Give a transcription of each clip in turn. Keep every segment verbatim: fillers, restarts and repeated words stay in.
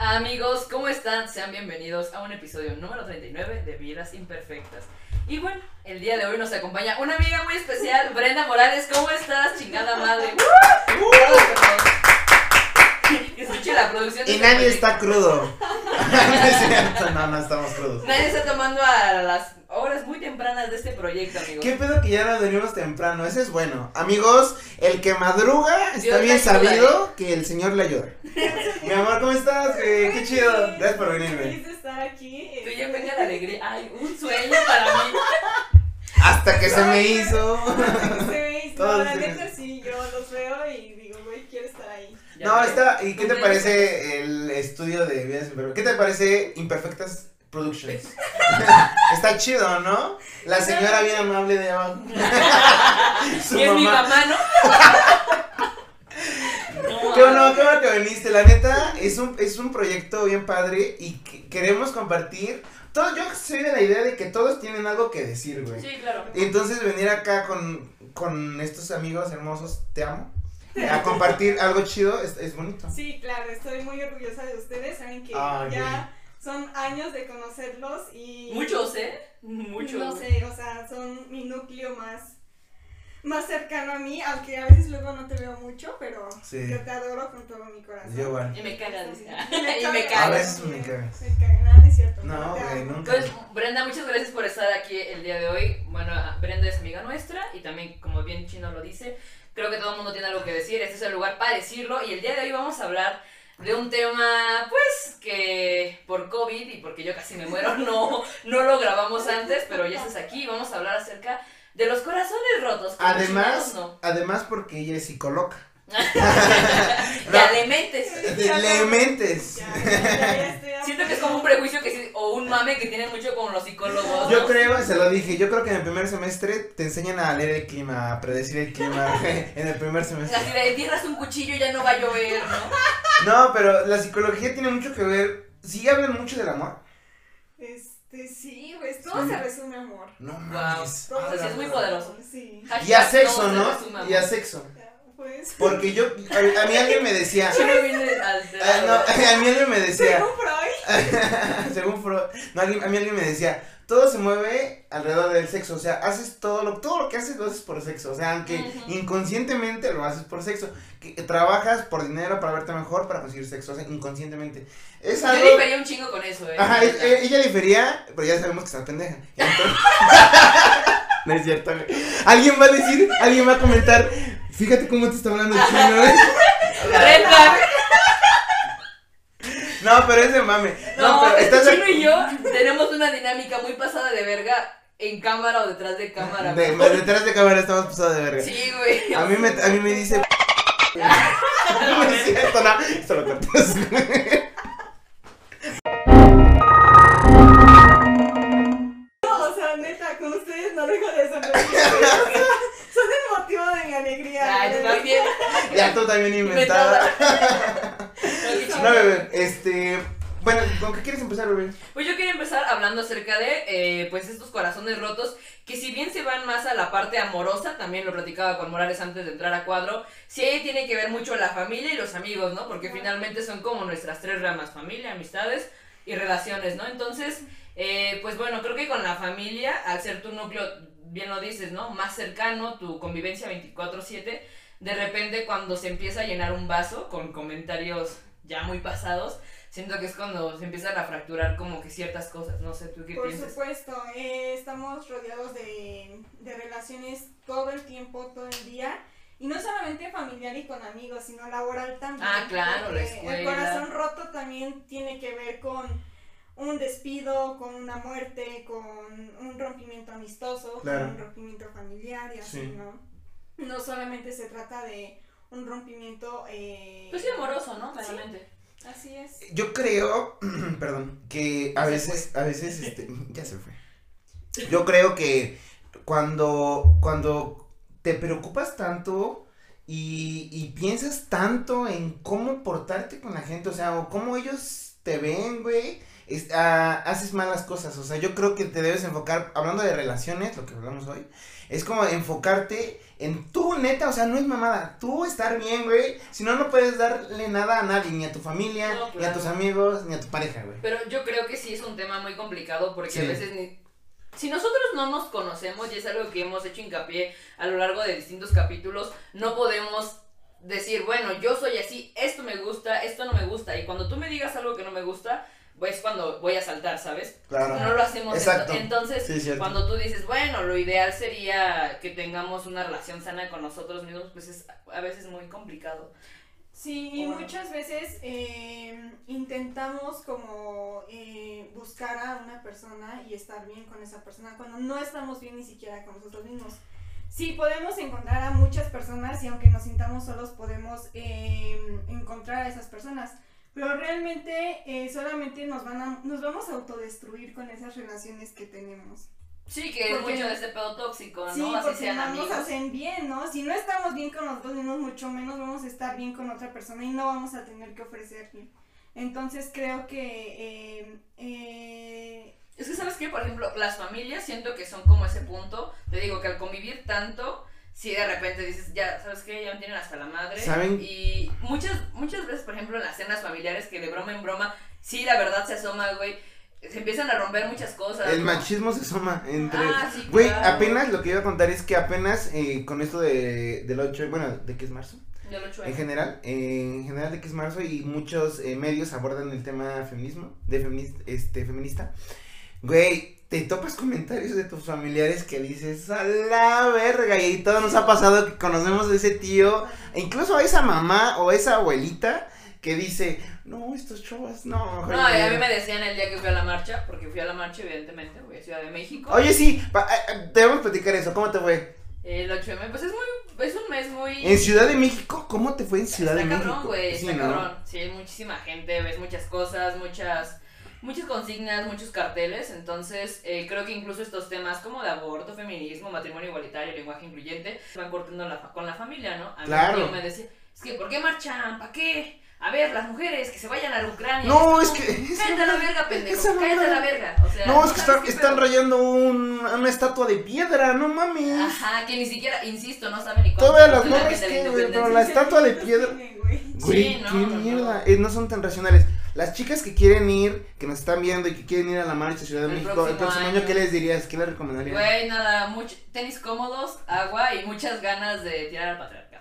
Amigos, ¿cómo están? Sean bienvenidos a un episodio número treinta y nueve de Vidas Imperfectas. Y bueno, el día de hoy nos acompaña una amiga muy especial, Brenda Morales. ¿Cómo estás, chingada madre? ¡Uh! ¡Uh! Escuche la producción. Y nadie está crudo. No es cierto, no, no estamos crudos. Nadie está tomando a las horas muy tempranas de este proyecto, amigos. ¿Qué pedo que ya nos venimos temprano? Ese es bueno. Amigos, el que madruga está Dios bien te ayuda, sabido ¿eh? que el Señor le ayuda. Mi amor, ¿cómo estás? Eh, qué chido. Gracias por venir, Feliz güey. de estar aquí. Tú ya venga la alegría. Ay, un sueño para mí. Hasta que se me hizo. Se me hizo. Todo No, la se me neta hizo. sí, yo los veo y digo, güey, quiero estar ahí. Ya No, ves. está. ¿Y qué te Cumpleaños. parece el estudio de Vidas Imperfectas? ¿Qué te parece Imperfectas Productions? Está chido, ¿no? La señora bien amable de abajo. Su Y es mi mamá. mamá, ¿no? No, Qué bueno, qué bueno que viniste, la neta, es un, es un proyecto bien padre y que queremos compartir, todo, yo soy de la idea de que todos tienen algo que decir, güey, Sí, claro. entonces venir acá con, con estos amigos hermosos, te amo, a compartir algo chido, es, es bonito. Sí, claro, estoy muy orgullosa de ustedes. Saben que Ay, ya son años de conocerlos y. Muchos, ¿eh? Muchos. No sé, o sea, son mi núcleo más. Más cercano a mí, aunque a veces luego no te veo mucho, pero Sí. yo te adoro con todo mi corazón. Yo igual. Y me cagas. Sí. Y me A cagas. veces me cagas. Me cagas, no, no es cierto. No, te güey, amo. nunca. Entonces, Brenda, muchas gracias por estar aquí el día de hoy. Bueno, Brenda es amiga nuestra y también, como bien Chino lo dice, creo que todo el mundo tiene algo que decir. Este es el lugar para decirlo. Y el día de hoy vamos a hablar de un tema, pues, que por COVID y porque yo casi me muero, no, no lo grabamos antes, pero ya estás aquí. Vamos a hablar acerca de los corazones rotos. como Además, chingados, no. además porque ella es psicóloga. Ya le mentes. Le mentes. Ya, ya, ya, ya estoy Siento que es como un prejuicio que sí, o un mame que tienen mucho con los psicólogos. Yo ¿no? creo, se lo dije, yo creo que en el primer semestre te enseñan a leer el clima, a predecir el clima en el primer semestre. Así de tierras un cuchillo y ya no va a llover, ¿no? No, pero la psicología tiene mucho que ver, sí hablan mucho del amor. Este, sí, güey, todo Sí. se resume amor. No Wow. mames. Todo O sea, sí es muy poderoso. Sí, Y a Hashtag sexo, todo se ¿no? resume, Y a amor. sexo. pues. Porque yo, a, a mí alguien me decía, Yo no vine al ah, no, a mí alguien me decía, Según Freud. según Freud, no, alguien- a mí alguien me decía, todo se mueve alrededor del sexo, o sea, haces todo lo, todo lo que haces lo haces por sexo, o sea, aunque Ujú. inconscientemente lo haces por sexo, que, que trabajas por dinero para verte mejor, para conseguir sexo, o sea, inconscientemente. Es Yo algo... difería un chingo con eso, eh. Ajá, es- eh, ella difería, pero ya sabemos que está pendeja. Entonces- no es cierto, güey. Alguien va a decir, alguien va a comentar, fíjate cómo te está hablando el chino, güey. Brenda. No, pero es de mame. No, No, pero este estás de- Chino y yo tenemos una dinámica muy pasada de verga en cámara o detrás de cámara. de, güey. detrás de cámara estamos pasados de verga. Sí, güey. A mí me, a mí me dice. No es cierto, no. Esto lo cortas. No, o sea, neta, con ustedes no dejo de sonreír. Son el motivo de mi alegría. Ay, tú güey. también. Ya tú también inventada. No, qué No, chingón. bebé, este. Bueno, ¿con qué quieres empezar, bebé? Pues yo quería empezar hablando acerca de, eh, pues, estos corazones rotos, que si bien se van más a la parte amorosa, también lo platicaba con Morales antes de entrar a cuadro, sí ahí tiene que ver mucho la familia y los amigos, ¿no? Porque finalmente son como nuestras tres ramas, familia, amistades y relaciones, ¿no? Entonces, eh, pues bueno, creo que con la familia, al ser tu núcleo, bien lo dices, ¿no? Más cercano, tu convivencia veinticuatro siete, de repente cuando se empieza a llenar un vaso con comentarios ya muy pasados, siento que es cuando se empiezan a fracturar como que ciertas cosas, no sé, ¿tú qué Por piensas? supuesto, eh, estamos rodeados de, de relaciones todo el tiempo, todo el día. Y no solamente familiar y con amigos, sino laboral también. Ah, claro, la porque escuela. El corazón roto también tiene que ver con un despido, con una muerte, con un rompimiento amistoso, Claro. con un rompimiento familiar y así, Sí. ¿no? No solamente se trata de un rompimiento... Eh, Pues sí, amoroso, ¿no? Claramente. Así es. Yo creo, perdón, que a Ya se veces, a veces, este, ya se fue. Yo creo que cuando, cuando te preocupas tanto y, y piensas tanto en cómo portarte con la gente, o sea, o cómo ellos te ven, güey, es, ah, haces malas cosas. O sea, yo creo que te debes enfocar, hablando de relaciones, lo que hablamos hoy, es como enfocarte en tú, neta, o sea, no es mamada, tú estar bien, güey, si no, no puedes darle nada a nadie, ni a tu familia, No, claro. ni a tus amigos, ni a tu pareja, güey. Pero yo creo que sí es un tema muy complicado porque Sí. a veces ni... Si nosotros no nos conocemos, y es algo que hemos hecho hincapié a lo largo de distintos capítulos, no podemos decir, bueno, yo soy así, esto me gusta, esto no me gusta, y cuando tú me digas algo que no me gusta, pues cuando voy a saltar, ¿sabes? Claro. No lo hacemos. Exacto. Entonces, Sí, cierto. cuando tú dices, bueno, lo ideal sería que tengamos una relación sana con nosotros mismos, pues es a veces muy complicado. Sí, y Bueno. muchas veces eh, intentamos como eh, buscar a una persona y estar bien con esa persona cuando no estamos bien ni siquiera con nosotros mismos. Sí, podemos encontrar a muchas personas y aunque nos sintamos solos podemos eh, encontrar a esas personas, pero realmente eh, solamente nos, van a, nos vamos a autodestruir con esas relaciones que tenemos. Sí, que es Porque- mucho de este pedo tóxico, ¿no? Sí, Así porque sean no amigos. nos hacen bien, ¿no? Si no estamos bien con nosotros mismos, mucho menos vamos a estar bien con otra persona y no vamos a tener que ofrecerle. Entonces creo que eh, eh, Es que, ¿sabes qué? Por ejemplo, las familias siento que son como ese punto. Te digo que al convivir tanto, si de repente dices, ya, ¿sabes qué? Ya me tienen hasta la madre. ¿Saben? Y muchas, muchas veces, por ejemplo, en las cenas familiares, que de broma en broma, sí, la verdad se asoma, güey. Se empiezan a romper muchas cosas. El ¿no? machismo se suma entre... Ah, sí, Güey, claro. apenas lo que iba a contar es que apenas eh, con esto de, del ocho, bueno, ¿de qué es marzo? Yo lo echo En ahí. general, eh, en general de que es marzo y muchos eh, medios abordan el tema feminismo, de feminista, este, feminista. Güey, te topas comentarios de tus familiares que dices, a la verga, y todo nos ha pasado que conocemos a ese tío, e incluso a esa mamá o esa abuelita que dice, no, estos chavos, no, mejor No, y a no". mí me decían el día que fui a la marcha, porque fui a la marcha, evidentemente, voy a Ciudad de México. Oye, sí, pa- eh, eh, debemos platicar eso, ¿cómo te fue? El ocho eme, pues es muy, es un mes muy... En Ciudad de México, ¿cómo te fue en Ciudad está de cabrón, México? güey, Sí, está ¿no? cabrón. Sí, hay muchísima gente, ves muchas cosas, muchas, muchas consignas, muchos carteles. Entonces, eh, creo que incluso estos temas como de aborto, feminismo, matrimonio igualitario, lenguaje incluyente, se van cortando la fa- con la familia, ¿no? A mí Claro. mi tío me decía, es que, ¿por qué marchan? ¿Para qué? A ver, las mujeres que se vayan a Ucrania. No, Es es como, que... cállate a la verga, pendejo, esa cállate a la mamada. verga. O sea, No, es que sabes están, qué están pedo. rayando un, una estatua de piedra, no mames. Ajá, que ni siquiera, insisto, no saben ni cuánto. Todas las cuesta la morras fiesta de la que, güey, pero independencia. la estatua de piedra. tiene, güey. Güey, Sí, no, qué no, no. mierda. Eh, no son tan racionales. Las chicas que quieren ir, que nos están viendo y que quieren ir a la marcha Ciudad de El México el próximo próximo año, año. ¿qué les dirías? ¿Qué les recomendarías? Güey, nada, mucho, tenis cómodos, agua y muchas ganas de tirar al patriarcado.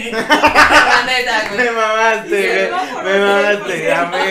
La neta, Me güey. mamaste, Y el güey. semáforo, Me güey, mamaste, porque- amé.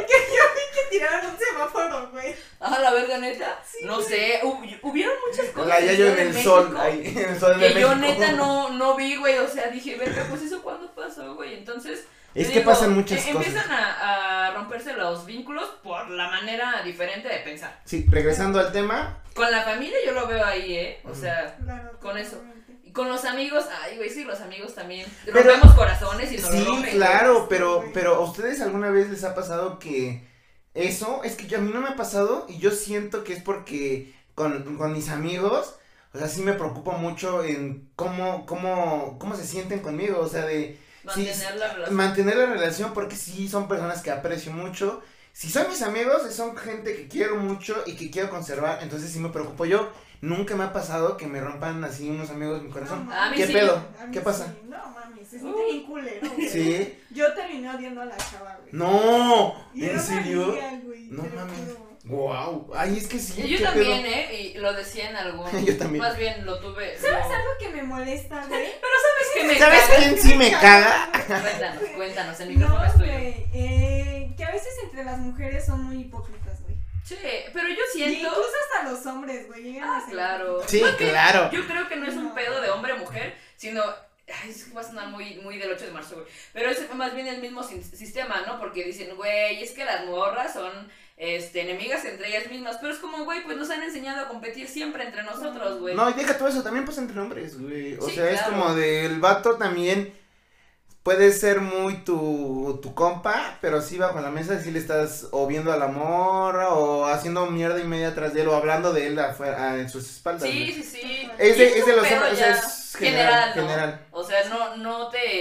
Que tiraron un semáforo, güey. Ah, la verga, neta. Sí, no güey. sé, hub- hubieron muchas cosas. La Yayo en Ciudad de el sol, México ahí, en el sol de Que yo México. neta no, no vi, güey. O sea, dije, verga, pues eso cuándo pasó, güey. Entonces. Es te que digo, pasan muchas eh, cosas. Empiezan a, a romperse los vínculos por la manera diferente de pensar. Sí, regresando al tema. Con la familia yo lo veo ahí, ¿eh? O sea. Claro, Con eso. totalmente. Y con los amigos, ay, güey, sí, los amigos también. Pero- Rompemos corazones y nos lo Sí, rompen, claro, güey. pero, Sí, pero ¿a ustedes alguna vez les ha pasado que eso? Es que yo- a mí no me ha pasado y yo siento que es porque con, con mis amigos, o sea, sí me preocupo mucho en cómo, cómo, cómo se sienten conmigo, o sea, de sí, Mantener la relación. mantener la relación porque sí son personas que aprecio mucho. Si son mis amigos, son gente que quiero mucho y que quiero conservar, entonces sí me preocupo yo. Nunca me ha pasado que me rompan así unos amigos mi corazón. No, A mí ¿Qué sí. pedo? A mí ¿Qué pasa? sí. No, mami, se siente Uh. bien culero, güey. Sí. Yo terminé odiando a la chava, güey. No, Y era ¿en una serio? amiga, güey, No te lo mames. juro. Wow. Ay, es que sí. Y yo ¿qué también, pedo? ¿eh? Y lo decía en algún. Yo también. Más bien lo tuve. ¿Sabes lo- algo que me molesta, güey? ¿Sabes qué me ¿Sabes caga? quién sí me caga? Cuéntanos, cuéntanos, el No, micrófono es tuyo. güey, eh, que a veces entre las mujeres son muy hipócritas, güey. Sí, pero yo Y siento. incluso hasta los hombres, güey, llegan Ah, a ser claro. hipócritas. Sí, Más bien, claro. Yo creo que no es un No. pedo de hombre-mujer, sino. Ay, es que va a sonar muy, muy del ocho de marzo, güey. Pero es más bien el mismo sin- sistema, ¿no? Porque dicen, güey, es que las morras son este, enemigas entre ellas mismas. Pero es como, güey, pues nos han enseñado a competir siempre entre nosotros, güey. No, y deja todo eso, también pasa entre hombres, güey. O Sí, sea, es claro. como del vato también puede ser muy tu, tu compa, pero sí bajo la mesa sí le estás o viendo a la morra o haciendo mierda y media atrás de él o hablando de él afuera, en sus espaldas. Sí, güey. sí, sí. Es Y de, es de un los pedo hombres, o sea, ya es general, general, ¿no? general. O sea, no, no te exime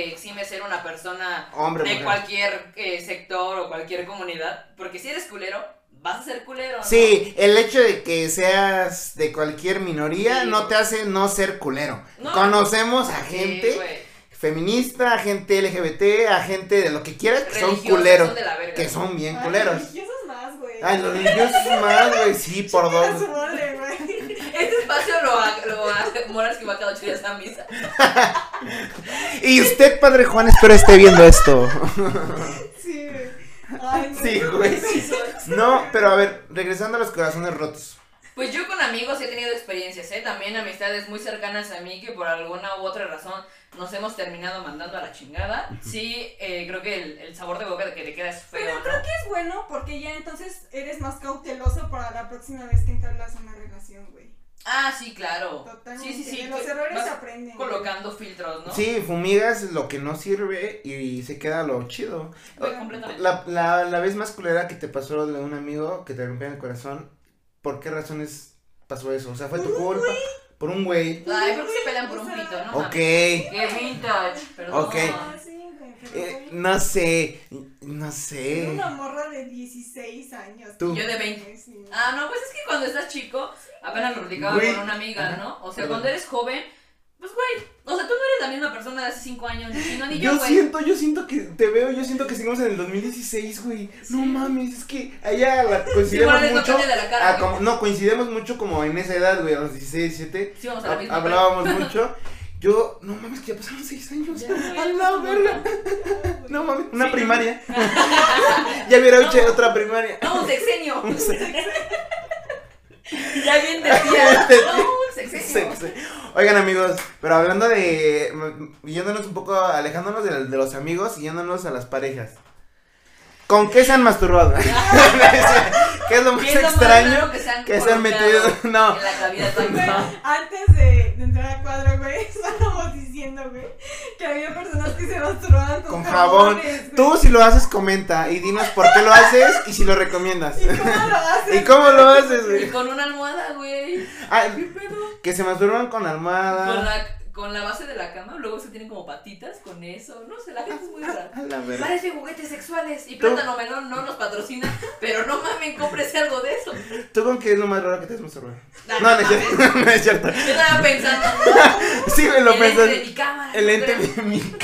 que ser una persona Hombre, de mujer. cualquier eh, sector o cualquier comunidad, porque si eres culero, vas a ser culero, ¿no? Sí, el hecho de que seas de cualquier minoría Sí, no te güey. hace no ser culero. No. Conocemos a Sí, gente güey. feminista, a gente L G B T, a gente de lo que quieras que son Religiosos, culeros, son de la verga. que son bien Ay, culeros. religiosos más, güey. Ay, los religiosos más, güey, sí, por Chinga dos. su madre, güey. Este espacio lo, ha- lo hace Moras que va cada ocho días a misa. Y usted, padre Juan, espero esté viendo esto. Sí, güey. Ay, no. Sí, güey. No, pero a ver, regresando a los corazones rotos. Pues yo con amigos he tenido experiencias, ¿eh? También amistades muy cercanas a mí que por alguna u otra razón nos hemos terminado mandando a la chingada. Sí, eh, creo que el, el sabor de boca que te queda es feo, Pero ¿no? creo que es bueno porque ya entonces eres más cauteloso para la próxima vez que entablas una relación, güey. Ah, sí, claro. Totalmente. Sí, sí, sí. De los que errores vas se aprenden. güey. colocando filtros, ¿no? Sí, fumigas lo que no sirve y se queda lo chido. Güey, completamente. La, la, la vez más culera que te pasó de un amigo que te rompió el corazón, ¿por qué razones pasó eso? O sea, ¿fue tu culpa? Por un güey. Ay, ¿por qué se pelean por O un sea, pito, no? Ok. mames? Qué vintage, perdón. Ok. Ah, sí, güey, pero Eh, güey, no sé, no era sé. una morra de dieciséis años. Tú. Yo de veinte. Sí. Ah, no, pues es que cuando estás chico, apenas lo platicaba Güey. con una amiga, Ajá. ¿no? O sea, Perdón. cuando eres joven, pues güey, o sea, tú no eres la misma persona de hace cinco años, ni no, ni yo, Yo güey. siento, yo siento que te veo, yo siento que seguimos en el dos mil dieciséis, güey. No Sí. mames, es que allá la Sí, coincidimos Morales, no mucho. cambia de la cara, ah, güey. como- no, coincidimos mucho como en esa edad, güey, a los dieciséis, diecisiete. Sí, vamos a la hab- misma Hablábamos mucho. Yo, no mames, que ya pasaron seis años. Ya, A ya, la no, verga. Ay, No mames, una Sí, primaria. Ya hubiera hecho No. otra primaria. No, un sexenio. Un se- Ya bien decía. No, un sexenio. se- se- Oigan, amigos, pero hablando de. mm, Yéndonos un poco, alejándonos de, de los amigos y yéndonos a las parejas. ¿Con qué se han masturbado? ¿Qué es lo más ¿Qué es lo más extraño raro que se han que se han colocado metido? No. en la cavidad Güey, vaginal? antes de, de entrar a cuadro, güey, estábamos diciendo, güey, que había personas que se masturbaban con, Con jabón. jabones, güey. Tú, si lo haces, comenta y dinos por qué lo haces y si lo recomiendas. ¿Y cómo lo haces? ¿Y cómo lo haces, Y güey? con una almohada, güey. Ah, ¿Qué pedo? que se masturban con Con almohada. la, con la base de la cama, luego se tienen como patitas con eso. No sé, la gente es muy rara. A la verga. Parece juguetes sexuales. Y ¿Tú? Plátano Melón no nos patrocina, pero no mames, cómprese algo de eso. ¿Tú con qué es lo más raro que te has masturbado? Nah, No, no es mames. cierto. No es cierto. Yo estaba pensando. Sí, güey, lo el ente de pensas. mi cámara. El ¿no? ente Pero- de mi.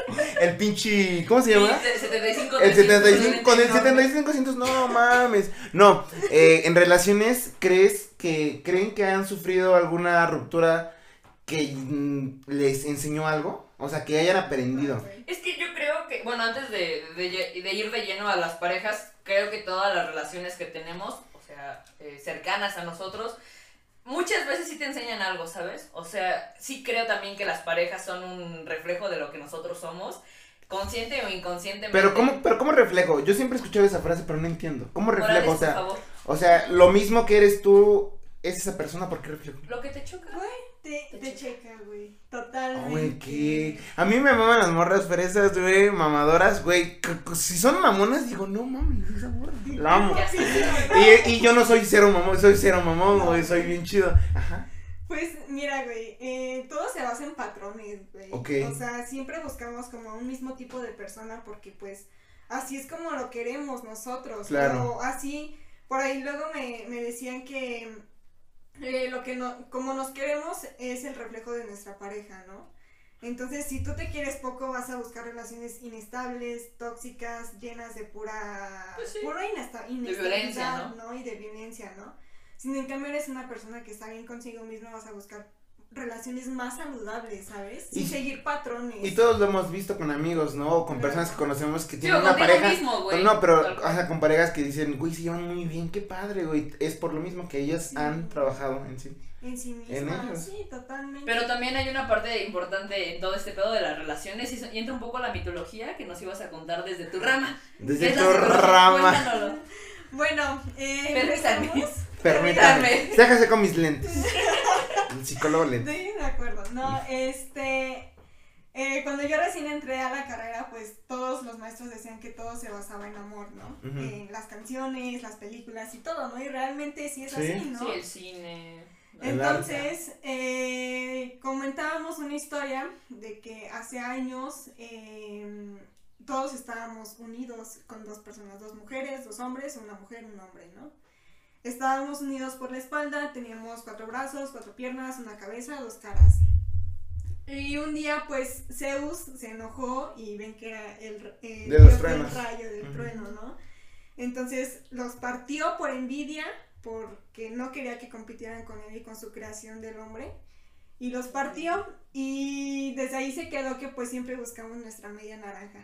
El pinche. ¿Cómo se Sí, llama? se- setenta y cinco, El setenta y cinco, trescientos, con el enorme. setenta y cinco cientos, no mames. No, eh, en relaciones, ¿crees que, creen que han sufrido alguna ruptura que mm, les enseñó algo? O sea, que hayan aprendido. Es que yo creo que, bueno, antes de, de, lle- de ir de lleno a las parejas, creo que todas las relaciones que tenemos, o sea, eh, cercanas a nosotros, muchas veces sí te enseñan algo, ¿sabes? O sea, sí creo también que las parejas son un reflejo de lo que nosotros somos, consciente o inconscientemente. Pero ¿cómo, pero ¿cómo reflejo? Yo siempre he escuchado esa frase, pero no entiendo. ¿Cómo Morales, reflejo? O por sea, favor. o sea, lo mismo que eres tú, es esa persona, ¿por qué reflejo? Lo que te choca. Güey, te, te checa, güey. Totalmente. Güey, ¿qué? A mí me maman las morras fresas, güey, mamadoras, güey. c- c- Si son mamonas, digo, no mames, esa morra. La amo. Ya sé. Y, y yo no soy cero mamón, soy cero mamón, güey, soy bien chido. Ajá. Pues mira, güey, eh, todo se basa en patrones, güey. Ok. O sea, siempre buscamos como un mismo tipo de persona porque pues así es como lo queremos nosotros. Claro. O así, por ahí luego me, me decían que eh, lo que no, como nos queremos es el reflejo de nuestra pareja, ¿no? Entonces, si tú te quieres poco, vas a buscar relaciones inestables, tóxicas, llenas de pura, Pues sí. pura inesta- violencia, inestabilidad, ¿no? ¿no? Y de violencia, ¿no? Si en cambio eres una persona que está bien consigo misma, vas a buscar relaciones más saludables, ¿sabes? Sin Y- seguir patrones. Y todos lo hemos visto con amigos, ¿no? O con personas que conocemos que Sí, tienen o una contigo pareja. mismo, güey. No, pero, Tal o cual. sea, con parejas que dicen, güey, se llevan muy bien, qué padre, güey. Es por lo mismo que ellos Sí. han trabajado en sí. En sí en misma, ellos. sí, totalmente. Pero también hay una parte importante en todo este pedo de las relaciones y, so- y entra un poco la mitología que nos ibas a contar desde tu rama. Desde ¿Qué es tu la psicología? rama. Cuéntanoslo. Bueno, eh, Permítame. empezamos- Permítame. Permítame. Déjase con mis lentes. El psicólogo lentes. Sí, de acuerdo. No, este. eh, cuando yo recién entré a la carrera, pues todos los maestros decían que todo se basaba en amor, ¿no? Ujú. En las canciones, las películas y todo, ¿no? Y realmente sí es Sí. así, ¿no? Sí, el cine. Entonces, eh, comentábamos una historia de que hace años eh, todos estábamos unidos con dos personas, dos mujeres, dos hombres, una mujer, un hombre, ¿no? Estábamos unidos por la espalda, teníamos cuatro brazos, cuatro piernas, una cabeza, dos caras. Y un día, pues, Zeus se enojó y ven que era el, el de los dios truenos. del rayo, del Uh-huh. trueno, ¿no? Entonces, los partió por envidia, porque no quería que compitieran con él y con su creación del hombre. Y los partió, y desde ahí se quedó que, pues, siempre buscamos nuestra media naranja.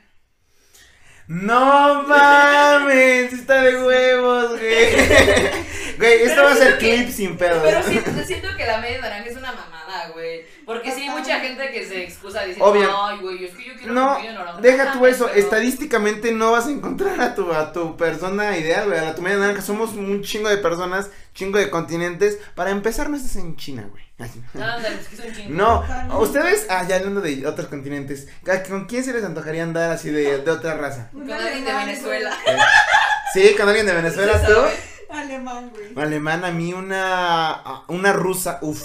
No mames, está de huevos, güey. Güey, esto Pero va a ser siento que- clip sin pedo. Pero sí, siento que la media naranja es una mamada, güey. Porque sí hay mucha gente que se excusa diciendo, Obvio. ay, güey, es que yo quiero No, mi media naranja. deja tú Mames, eso, pero- estadísticamente no vas a encontrar a tu, a tu persona ideal, güey, a tu media naranja. Somos un chingo de personas, chingo de continentes. Para empezar, no estás en China, güey. Así. Ándale, es que son chingos. No, ustedes, ah, ya hablando de otros continentes, ¿con quién se les antojaría andar así de, de otra raza? Con alguien de Venezuela. Sí, con alguien de Venezuela, ¿Se tú. sabe? Alemán, güey. Alemán, a mí una, una rusa, uff.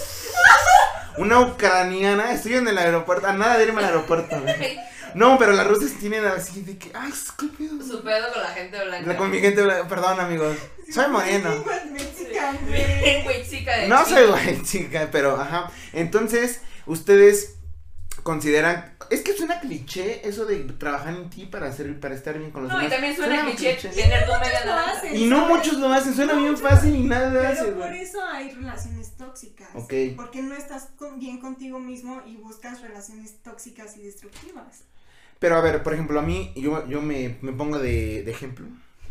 Una ucraniana, estoy en el aeropuerto, a nada de irme al aeropuerto, güey. No, pero las rusas tienen así de que, ay, qué pedo. Su pedo con la gente blanca. La- Con mi gente, blanca, perdón, amigos. Soy moreno. Igual mexicano, Bien, güey. güey, chica de No China. soy guay, chica, pero ajá. Entonces, ustedes consideran, es que suena cliché eso de trabajar en ti para hacer, para estar bien con los No, y demás. también suena muy cliché tener tu media lo naranja. hacen. Y no muchos lo hacen, suena bien fácil y nada lo hace, Pero por güey. eso hay relaciones tóxicas. Ok. Porque no estás con- bien contigo mismo y buscas relaciones tóxicas y destructivas. Pero a ver, por ejemplo, a mí, yo, yo me, me pongo de, de ejemplo.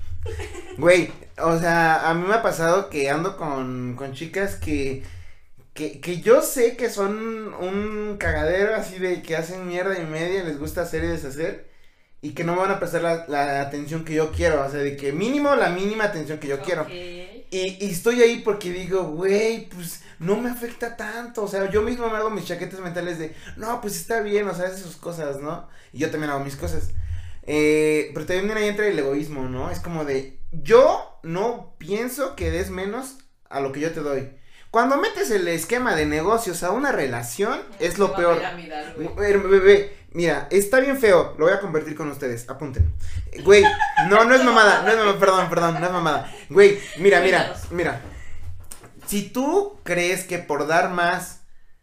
Güey, o sea, a mí me ha pasado que ando con, con chicas que, que, que yo sé que son un cagadero así de que hacen mierda y media, les gusta hacer y deshacer, y que no me van a prestar la, la atención que yo quiero, o sea, de que mínimo la mínima atención que yo quiero. Ok. Y, y estoy ahí porque digo, güey, pues no me afecta tanto, o sea, yo mismo me hago mis chaquetas mentales de, no, pues está bien, o sea, hace sus cosas, ¿no? Y yo también hago mis cosas. Eh, pero también ahí entra el egoísmo, ¿no? Es como de, yo no pienso que des menos a lo que yo te doy. Cuando metes el esquema de negocios a una relación, es lo Va peor. piramidal, güey. Bebé, bebé, mira, está bien feo, lo voy a convertir con ustedes, apunten. Güey, no, no es mamada, no es mamada, perdón, perdón, no es mamada. Güey, mira, mira, Cuéntanos. mira. Si tú crees que por dar más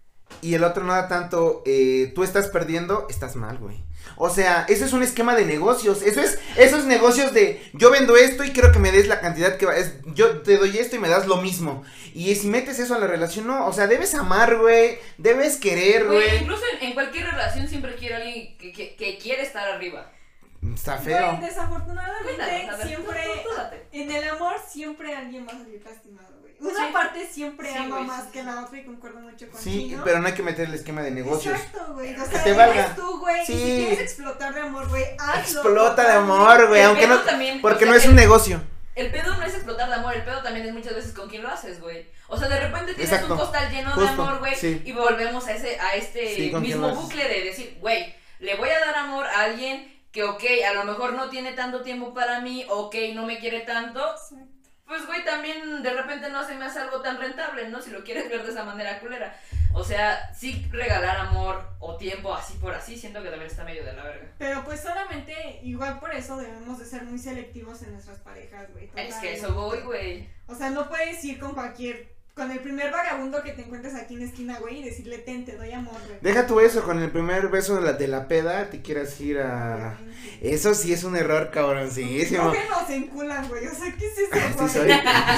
y el otro no da tanto, eh, tú estás perdiendo, estás mal, güey. O sea, eso es un esquema de negocios, eso es, esos negocios de, yo vendo esto y quiero que me des la cantidad que va, es, yo te doy esto y me das lo mismo. Y si metes eso a la relación, no, o sea, debes amar, güey, debes querer, Güey, güey. incluso en, en cualquier relación siempre quiere alguien que, que, que quiere estar arriba. Está feo. Güey, desafortunadamente Cuéntanos, a ver, siempre, tú- tú date. en el amor siempre alguien va a salir lastimado, güey. Una Sí. parte siempre Sí, ama güey, más sí, que sí. la otra y concuerdo mucho con Sí, Chino. pero no hay que meter el esquema de negocios. Exacto, güey. O Que sea, te eres valga. tú, güey. Sí. Y si quieres explotar de amor, güey, hazlo. Explota de totalmente. amor, güey, El aunque pedo no, también, porque o sea, no es el- un negocio. El pedo no es explotar de amor, el pedo también es muchas veces con quién lo haces, güey. O sea, de repente tienes Exacto. un costal lleno Justo, de amor, güey, sí. y volvemos a ese a este Sí, ¿con quién mismo lo haces? bucle de decir, güey, le voy a dar amor a alguien que, ok, a lo mejor no tiene tanto tiempo para mí, ok, no me quiere tanto. Exacto. Pues, güey, también de repente no se me hace algo tan rentable, ¿no? Si lo quieres ver de esa manera culera. O sea, sí regalar amor o tiempo así por así, siento que también está medio de la verga. Pero pues solamente, igual por eso debemos de ser muy selectivos en nuestras parejas, güey. Es que totalmente. eso voy, güey. O sea, no puedes ir con cualquier, con el primer vagabundo que te encuentres aquí en la esquina, güey, y decirle, ten, te doy amor, güey. Deja tú eso, con el primer beso de la, de la peda, te quieras ir a... Eso sí es un error cabroncísimo. ¿Cómo que nos enculan, güey? O sea, ¿qué es eso, Sí güey? soy.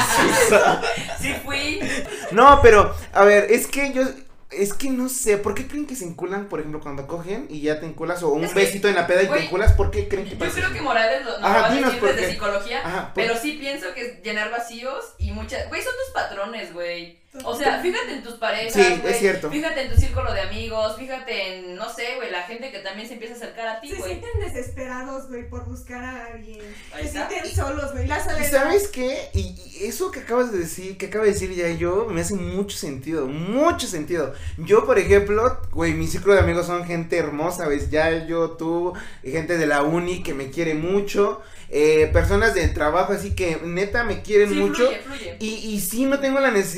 Sí soy. Sí fui. No, pero, a ver, es que yo... Es que no sé, ¿por qué creen que se enculan, por ejemplo, cuando cogen y ya te enculas? O un Es que, besito en la peda y güey, te enculas, ¿por qué creen que Yo pasa creo eso? que Morales lo, nos Ajá, lo va a dinos decir por desde qué. psicología, Ajá, por- pero sí pienso que es llenar vacíos y muchas... Güey, son tus patrones, güey. O sea, fíjate en tus parejas, Sí, es güey, cierto. Fíjate en tu círculo de amigos, fíjate en, no sé, güey, la gente que también se empieza a acercar a ti, Se güey. sienten desesperados, güey, por buscar a alguien. Ahí Se está. sienten solos, güey. La ¿Y soledad. sabes qué? Y, y eso que acabas de decir, que acaba de decir ya yo, me hace mucho sentido, mucho sentido. Yo, por ejemplo, güey, mi círculo de amigos son gente hermosa, ¿ves? Ya yo, tú, gente de la uni que me quiere mucho, eh, personas de trabajo así que neta me quieren Sí, mucho. fluye, fluye. Y, y sí, no tengo la necesidad ni siquiera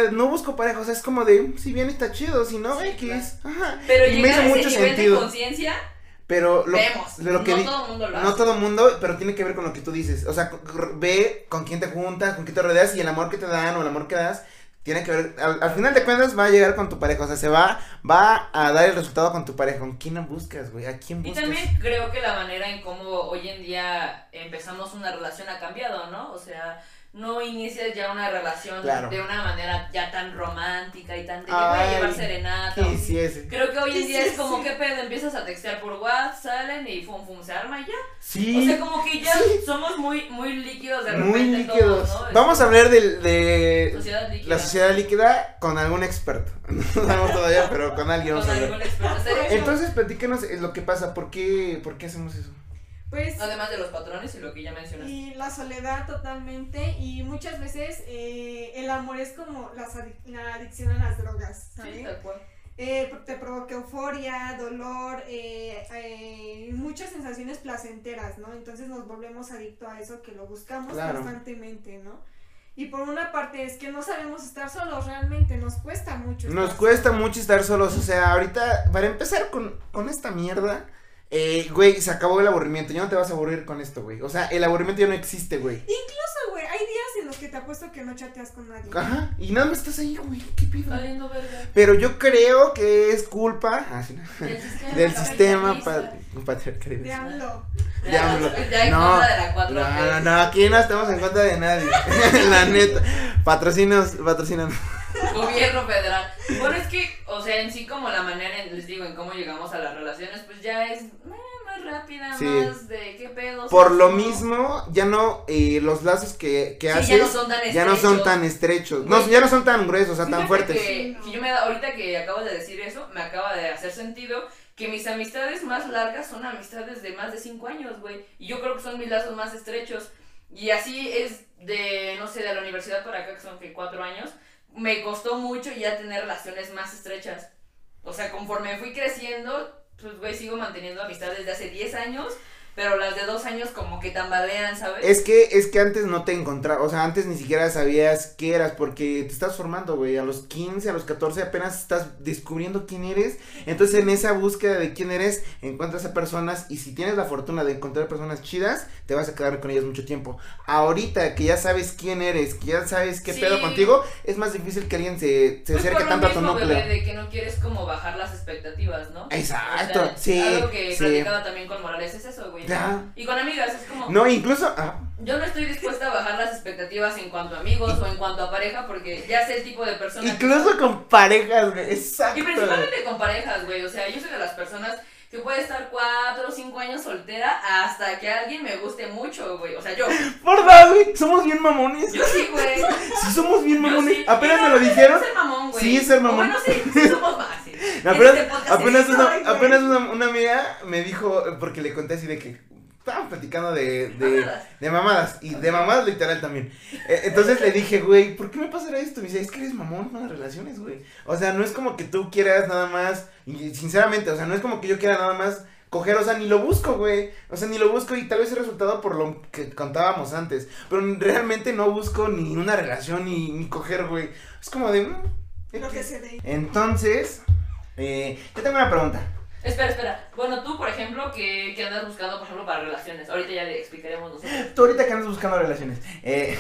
de no busco pareja, o sea, es como de, si bien está chido, si no, Sí, X, ajá. Pero Y me llegar hizo a ese mucho nivel sentido. de conciencia, Pero lo, vemos, de lo que no di- todo el mundo lo no hace. todo mundo, pero tiene que ver con lo que tú dices. O sea, c- c- ve con quién te juntas, con quién te rodeas y el amor que te dan o el amor que das tiene que ver, al, al final de cuentas va a llegar con tu pareja, o sea, se va, va a dar el resultado con tu pareja. ¿Con quién buscas, güey? ¿A quién Y buscas? también creo que la manera en cómo hoy en día empezamos una relación ha cambiado, ¿no? O sea, no inicias ya una relación Claro. de una manera ya tan romántica y tan de, "Le voy a Ay, llevar serenata". Sí, sí, ese. Creo que hoy en Sí, día sí, es como, sí. ¿qué pedo? Empiezas a textear por WhatsApp, salen y fum, fum, se arma y ya. Sí. O sea, como que ya Sí. somos muy, muy líquidos de Muy repente líquidos. todos, ¿no? Vamos a hablar de, de Sociedad líquida. la sociedad líquida con algún experto. No sabemos todavía, pero con alguien Con vamos a algún hablar. experto. Estaría chido. Entonces, platícanos eh, lo que pasa, ¿por qué, por qué hacemos eso? Pues Además de los patrones y lo que ya mencionaste. y la soledad totalmente y muchas veces eh, el amor es como las adic- la adicción a las drogas, ¿sabes? Sí, tal cual. Eh, te provoca euforia, dolor, eh, eh, muchas sensaciones placenteras, ¿no? Entonces nos volvemos adictos a eso que lo buscamos Claro. constantemente, ¿no? Y por una parte es que no sabemos estar solos realmente, nos cuesta mucho. Nos estar cuesta solos. mucho estar solos, o sea, ahorita, para empezar con, con esta mierda, eh, güey, se acabó el aburrimiento, ya no te vas a aburrir con esto, güey, o sea, el aburrimiento ya no existe, güey. Incluso, güey, hay días en los que te apuesto que no chateas con nadie. Ajá, y nada más estás ahí, güey, qué pido. Valiendo verga. Pero yo creo que es culpa ah, sí, no, Del sistema, del sistema capitalista. pa- patriarcal. De AMLO. De AMLO. Ya en No, contra de la cuatro T. No, no, no, aquí no estamos en contra de nadie, la neta, patrocinos, patrocinan. Gobierno federal. Bueno, es que, o sea, en sí como la manera, en- les digo, en cómo llegamos a las relaciones, pues ya es eh, más rápida, Sí. más de qué pedo. Por ¿sabes? lo ¿No? mismo, ya no, eh, los lazos que, que Sí, haces, ya no son tan ya no son estrechos. tan estrechos, no, Güey, ya no son tan gruesos, o sea, tan Fíjate fuertes. Que, Sí, no. que yo me da, ahorita que acabo de decir eso, me acaba de hacer sentido que mis amistades más largas son amistades de más de cinco años, güey. Y yo creo que son mis lazos más estrechos. Y así es de, no sé, de la universidad para acá, que son que cuatro años. Me costó mucho ya tener relaciones más estrechas. O sea, conforme fui creciendo, pues, güey, sigo manteniendo amistades de hace diez años. Pero las de dos años como que tambalean, ¿sabes? Es que, es que antes no te encontraba, o sea, antes ni siquiera sabías qué eras, porque te estás formando, güey, a los quince, a los catorce apenas estás descubriendo quién eres, entonces en esa búsqueda de quién eres, encuentras a personas, y si tienes la fortuna de encontrar personas chidas, te vas a quedar con ellas mucho tiempo. Ahorita que ya sabes quién eres, que ya sabes qué Sí. pedo contigo, es más difícil que alguien se, se Pues acerque por lo tanto mismo, a tu núcleo. bebé, de que no quieres como bajar las expectativas, ¿no? Exacto, O sea, sí, algo que sí. platicaba también con Morales es eso, güey. ¿no? Ya. Y con amigas es como, No, incluso, ah, yo no estoy dispuesta a bajar las expectativas en cuanto a amigos o en cuanto a pareja porque ya sé el tipo de persona que incluso soy. con parejas, güey, exacto. Y principalmente con parejas, güey, o sea, yo soy de las personas que puede estar cuatro o cinco años soltera hasta que alguien me guste mucho, güey, o sea, yo, ¿Verdad, güey? Somos bien mamones. yo sí, güey. Sí, somos bien Yo mamones. sí. Apenas Y me no, lo dijeron. Es ser mamón, güey. Sí, es ser O mamón. Bueno, sí, sí somos más, sí. Apenas, Este podcast apenas, es- una, Ay, güey. apenas una, una amiga me dijo, porque le conté así de que estábamos platicando de, de, Mamadas. de mamadas, y de mamadas literal también. Eh, entonces le dije, güey, ¿por qué me pasará esto? Me dice, es que eres mamón con las relaciones, güey. O sea, no es como que tú quieras nada más, y sinceramente, o sea, no es como que yo quiera nada más coger, o sea, ni lo busco, güey. O sea, ni lo busco y tal vez el resultado por lo que contábamos antes. Pero realmente no busco ni una relación ni, ni coger, güey. Es como de... mm, Lo que X. se dé. Entonces, eh, yo tengo una pregunta. Espera, espera. Bueno, tú, por ejemplo, ¿qué, qué andas buscando, por ejemplo, para relaciones? Ahorita ya le explicaremos nosotros. Tú ahorita que andas buscando relaciones. Eh,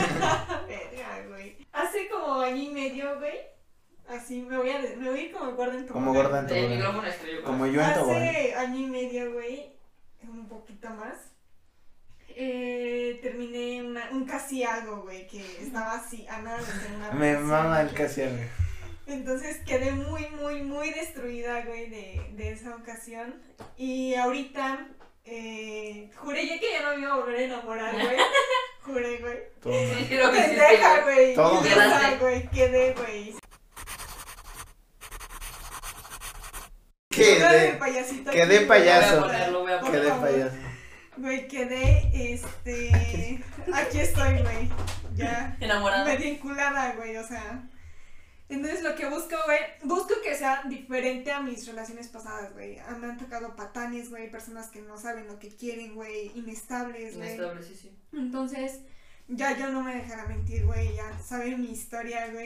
Verga, güey. Hace como año y medio, güey. Así me voy a, me voy a ir como gorda en Como tobogán. gorda en El tobogán. micrófono es tuyo. como yo en tobogán. Hace año y medio, güey, un poquito más, eh, terminé una, un casi algo, güey, que estaba así, a nada de tener una Me relación, mama el güey. casi algo. Entonces quedé muy, muy, muy destruida, güey, de, de esa ocasión. Y ahorita, eh, juré ya que ya no me iba a volver a enamorar, güey. Juré, güey. Todo mal. Sí, lo que hiciste, Pendeja, güey. güey. Todo Y mal. esa, güey, quedé, güey. Póngame Quedé, payasito quedé aquí, güey. payaso. Lo voy a poner, lo voy a poner. quedé Por favor. payaso. Güey, quedé, este, aquí estoy, güey, ya, Enamorada. medio vinculada, güey, o sea, entonces lo que busco, güey, busco que sea diferente a mis relaciones pasadas, güey, me han tocado patanes, güey, personas que no saben lo que quieren, güey, inestables, güey, Inestable, sí, sí. entonces, ya yo no me dejará mentir, güey, ya saben mi historia, güey,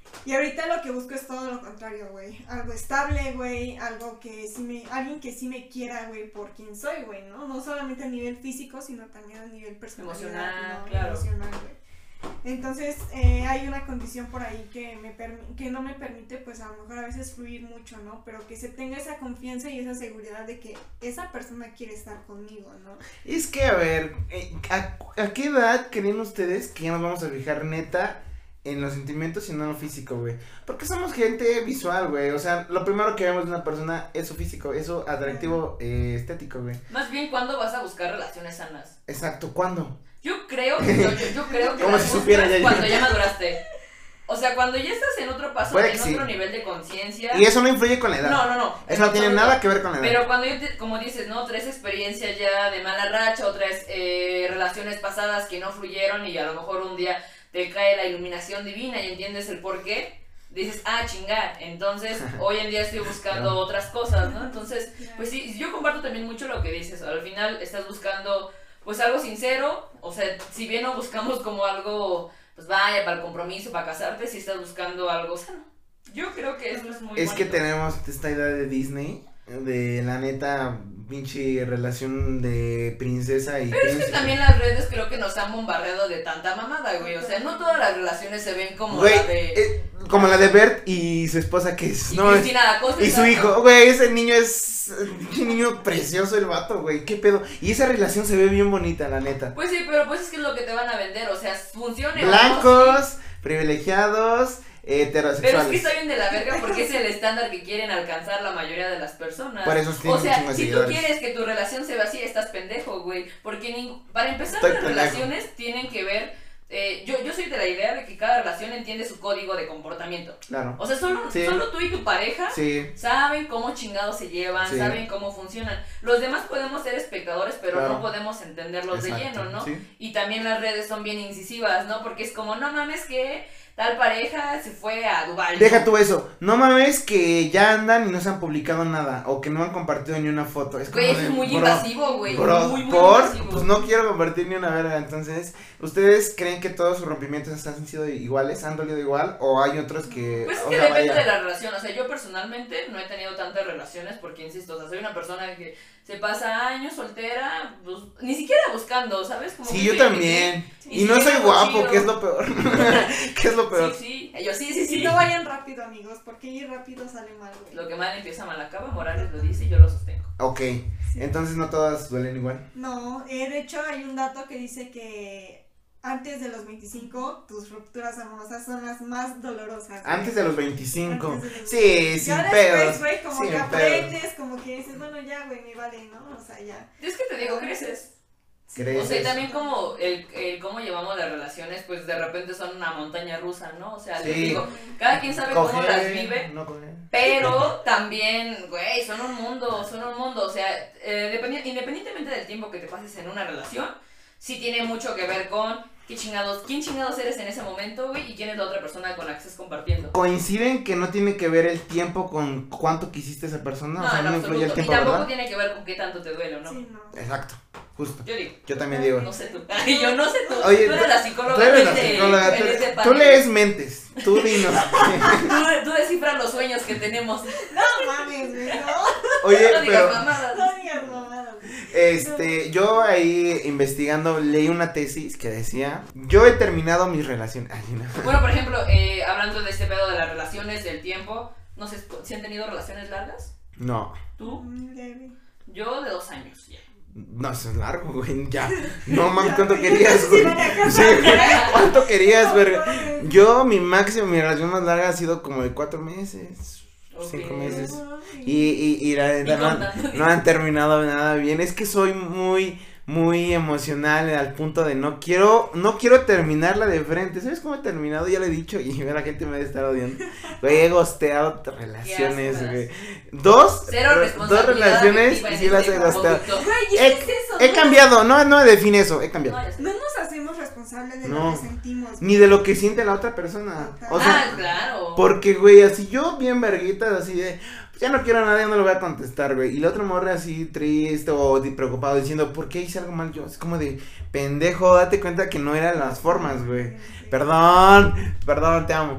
Y ahorita lo que busco es todo lo contrario, güey. Algo estable, güey. Algo que sí me... Alguien que sí me quiera, güey, por quien soy, güey, ¿no? No solamente a nivel físico, sino también a nivel personal. Emocional, ¿no? claro. Emocional, güey. Entonces, eh, hay una condición por ahí que me permi- que no me permite, pues, a lo mejor a veces fluir mucho, ¿no? Pero que se tenga esa confianza y esa seguridad de que esa persona quiere estar conmigo, ¿no? Es que, a ver, eh, ¿a, a qué edad creen ustedes que ya nos vamos a fijar neta en los sentimientos y no en lo físico, güey? Porque somos gente visual, güey. O sea, lo primero que vemos de una persona es su físico, es su atractivo eh, estético, güey. Más bien, ¿cuándo vas a buscar relaciones sanas? Exacto, ¿cuándo? Yo creo, yo, yo, yo creo que Como las si supiera buscas ya. cuando ya maduraste. O sea, cuando ya estás en otro paso, Puede en que otro sí. nivel de conciencia. Y eso no influye con la edad. No, no, no. Eso no tiene absoluto. nada que ver con la edad. Pero cuando yo, te, como dices, ¿no? Tres experiencias ya de mala racha, otras eh, relaciones pasadas que no fluyeron y a lo mejor un día te cae la iluminación divina y entiendes el por qué, dices, ah, chingar, entonces hoy en día estoy buscando Claro. otras cosas, ¿no? Entonces, pues sí, yo comparto también mucho lo que dices, al final estás buscando, pues algo sincero, o sea, si bien no buscamos como algo, pues vaya, para el compromiso, para casarte, si estás buscando algo sano. Yo creo que esto es muy Es que bonito. tenemos esta idea de Disney, de la neta, pinche relación de princesa y Pero es que príncipe. también las redes creo que nos han bombardeado de tanta mamada, güey. O sea, no todas las relaciones se ven como Güey, la de... eh, como la de Bert y su esposa que es, y no, es- Cristina da Costa, y su exacto. hijo, güey, ese niño es un niño precioso el vato, güey, qué pedo. Y esa relación se ve bien bonita, la neta. Pues sí, pero pues es que es lo que te van a vender, o sea, funcione o no, Blancos, sí. privilegiados, heterosexuales. Pero es que está bien de la verga porque es el estándar que quieren alcanzar la mayoría de las personas. Por eso tienen O un sea, chingo de si tú seguidores. quieres que tu relación se vea así, estás pendejo, güey. Porque ning- para empezar, Estoy las pendejo. relaciones tienen que ver... eh, yo, yo soy de la idea de que cada relación entiende su código de comportamiento. Claro. O sea, solo, Sí. solo tú y tu pareja Sí, saben cómo chingados se llevan, Sí. saben cómo funcionan. Los demás podemos ser espectadores, pero Claro. no podemos entenderlos de exacto, lleno, ¿no? sí. Y también las redes son bien incisivas, ¿no? Porque es como, no mames que tal pareja se fue a Dubái. Deja tú eso, no mames que ya andan y no se han publicado nada, o que no han compartido ni una foto. Es como Güey, de, es muy bro, invasivo, güey. Bro, muy, muy por, invasivo. pues no quiero compartir ni una verga, entonces, ¿ustedes creen que todos sus rompimientos han sido iguales, han dolido igual, o hay otros que, Pues es o que sea, depende vaya, de la relación, o sea, yo personalmente no he tenido tantas relaciones porque, insisto, o sea, soy una persona que se pasa años soltera, pues, ni siquiera buscando, ¿sabes? Como Sí, que yo estoy también, aquí, y si no soy llega algo guapo, chido. que es lo peor, que es lo peor. Sí, sí, yo sí, sí, sí. Y no vayan rápido, amigos, porque ir rápido sale mal, güey. Lo que mal empieza mal acaba, Morales lo dice y yo lo sostengo. Ok, Sí. entonces no todas duelen igual. No, eh, de hecho hay un dato que dice que antes de los veinticinco tus rupturas amorosas son las más dolorosas. güey. Antes de los veinticinco, Antes de los sí, sin Ya pedos, después, güey, como sin que pedos. aprendes, como que dices, bueno, ya, güey, me vale, ¿no? O sea, ya. Es que te digo, creces. ¿Crees? O sea, y también como el, el cómo llevamos las relaciones, pues de repente son una montaña rusa, ¿no? O sea, les Sí. digo, cada quien sabe cómo Coger, las vive, no coger. pero también, güey, son un mundo, son un mundo. O sea, eh, dependi- independientemente del tiempo que te pases en una relación, sí tiene mucho que ver con qué chingados, quién chingados eres en ese momento, güey, y quién es la otra persona con la que estás compartiendo. Coinciden que no tiene que ver el tiempo con cuánto quisiste a esa persona, No, o sea, en no influye el absoluto. Y tiempo, tampoco ¿verdad? tiene que ver con qué tanto te duele o no. Sí, no. Exacto, justo. Yo digo, Yo también digo. no sé tú. Ay, yo no sé tú. Oye, tú eres la psicóloga. Tú eres la en este- psicóloga, en tú, este tú panel. lees mentes, tú dinos. Tú, tú descifras los sueños que tenemos. No mames, güey, no. Oye, No digas pero mamadas. No digas mamadas. este, yo ahí investigando leí una tesis que decía, yo he terminado mis relaciones. Ay, no. Bueno, por ejemplo, eh, hablando de este pedo de las relaciones, del tiempo, no sé si han tenido relaciones largas. No, ¿Tú? Mm, leve. Yo de dos años ya. no, eso es largo, güey, ya. No mames, Ya, ¿cuánto güey, querías, sí, güey? van a casar, Sí, güey, ¿cuánto querías, No verga? mames. Yo, mi máximo, mi relación más larga ha sido como de cuatro meses, Ok. cinco meses. No, Y, y, y la neta Y no, han- contando. no han terminado nada bien. Es que soy muy, muy emocional al punto de no quiero, no quiero terminarla de frente. ¿Sabes cómo he terminado? Ya lo he dicho y la gente me debe estar odiando. Güey, he gosteado relaciones, asco, güey. Dos, Cero dos responsabilidad relaciones afectiva y en sí las este he gosteado. producto. Güey, ¿y He, qué es eso? he No- cambiado, no, no define eso, he cambiado. No, ya sé. No nos hacemos responsables de No. lo que sentimos. Ni de lo que siente la otra persona. O sea, Ah, claro. porque, güey, así yo bien verguita, así de, pues ya no quiero a nadie, no le voy a contestar, güey. Y la otra morra así triste o di- preocupado diciendo, ¿por qué hice algo mal yo? Es como de, pendejo, date cuenta que no eran las formas, güey. Perdón, perdón, te amo.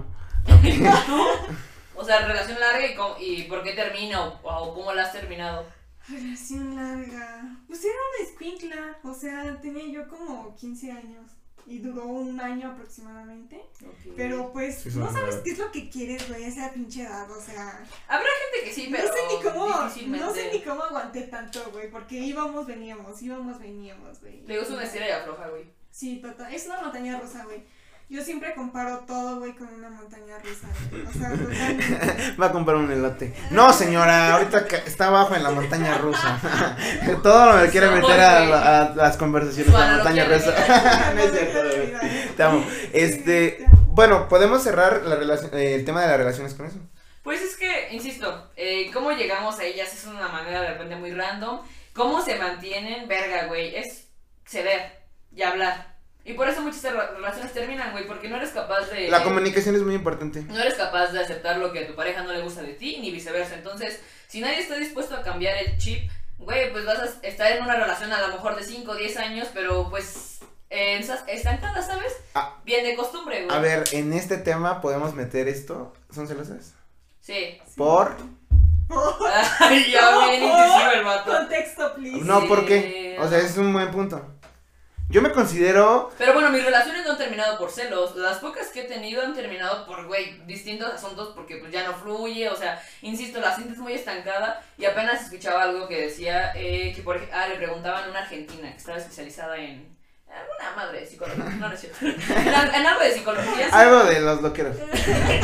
¿Tú? O sea, relación larga y, cómo, y por qué termina o, o cómo la has terminado. Relación larga. Pues era una escuincla. O sea, tenía yo como quince años. Y duró un año aproximadamente. Okay. Pero pues, Sí, no son sabes edad. qué es lo que quieres, güey, a esa pinche edad. O sea, Habrá gente que sí, pero no sé ni cómo, difícilmente. no sé ni cómo aguanté tanto, güey. Porque íbamos, veníamos, íbamos, veníamos, güey. Te gusta una estira y afloja, güey. Sí, total. Es una montaña rusa, güey. Yo siempre comparo todo, güey, con una montaña rusa, güey. O sea, totalmente. Va a comprar un elote. No, señora, ahorita ca- está abajo en la montaña rusa. Todo lo que quiere meter a, la- a las conversaciones de la Bueno, lo montaña quiere rusa. No es cierto, güey. Te amo. Este, bueno, podemos cerrar la relación, eh, el tema de las relaciones con eso. Pues es que, insisto, eh, cómo llegamos a ellas es una manera de repente muy random. Cómo se mantienen, verga, güey, es ceder y hablar. Y por eso muchas re- relaciones terminan, güey, porque no eres capaz de... La comunicación es muy importante. No eres capaz de aceptar lo que a tu pareja no le gusta de ti, ni viceversa. Entonces, si nadie está dispuesto a cambiar el chip, güey, pues vas a estar en una relación a lo mejor de cinco o diez años, pero pues eh, esas- estancada, ¿sabes? Ah. Bien de costumbre, güey. A ver, en este tema podemos meter esto. ¿Son celosas? Sí. Por. Ay, ya bien incisivo el vato. Contexto, please. No, Sí. ¿por qué? O sea, es un buen punto. Yo me considero. Pero bueno, mis relaciones no han terminado por celos. Las pocas que he tenido han terminado por, güey, distintos asuntos porque pues ya no fluye. O sea, insisto, la sientes muy estancada. Y apenas escuchaba algo que decía que, por ejemplo, ah, le preguntaban a una argentina que estaba especializada en alguna madre de psicología. No, no es cierto. En, al- en algo de psicología. Algo de los loqueros. No,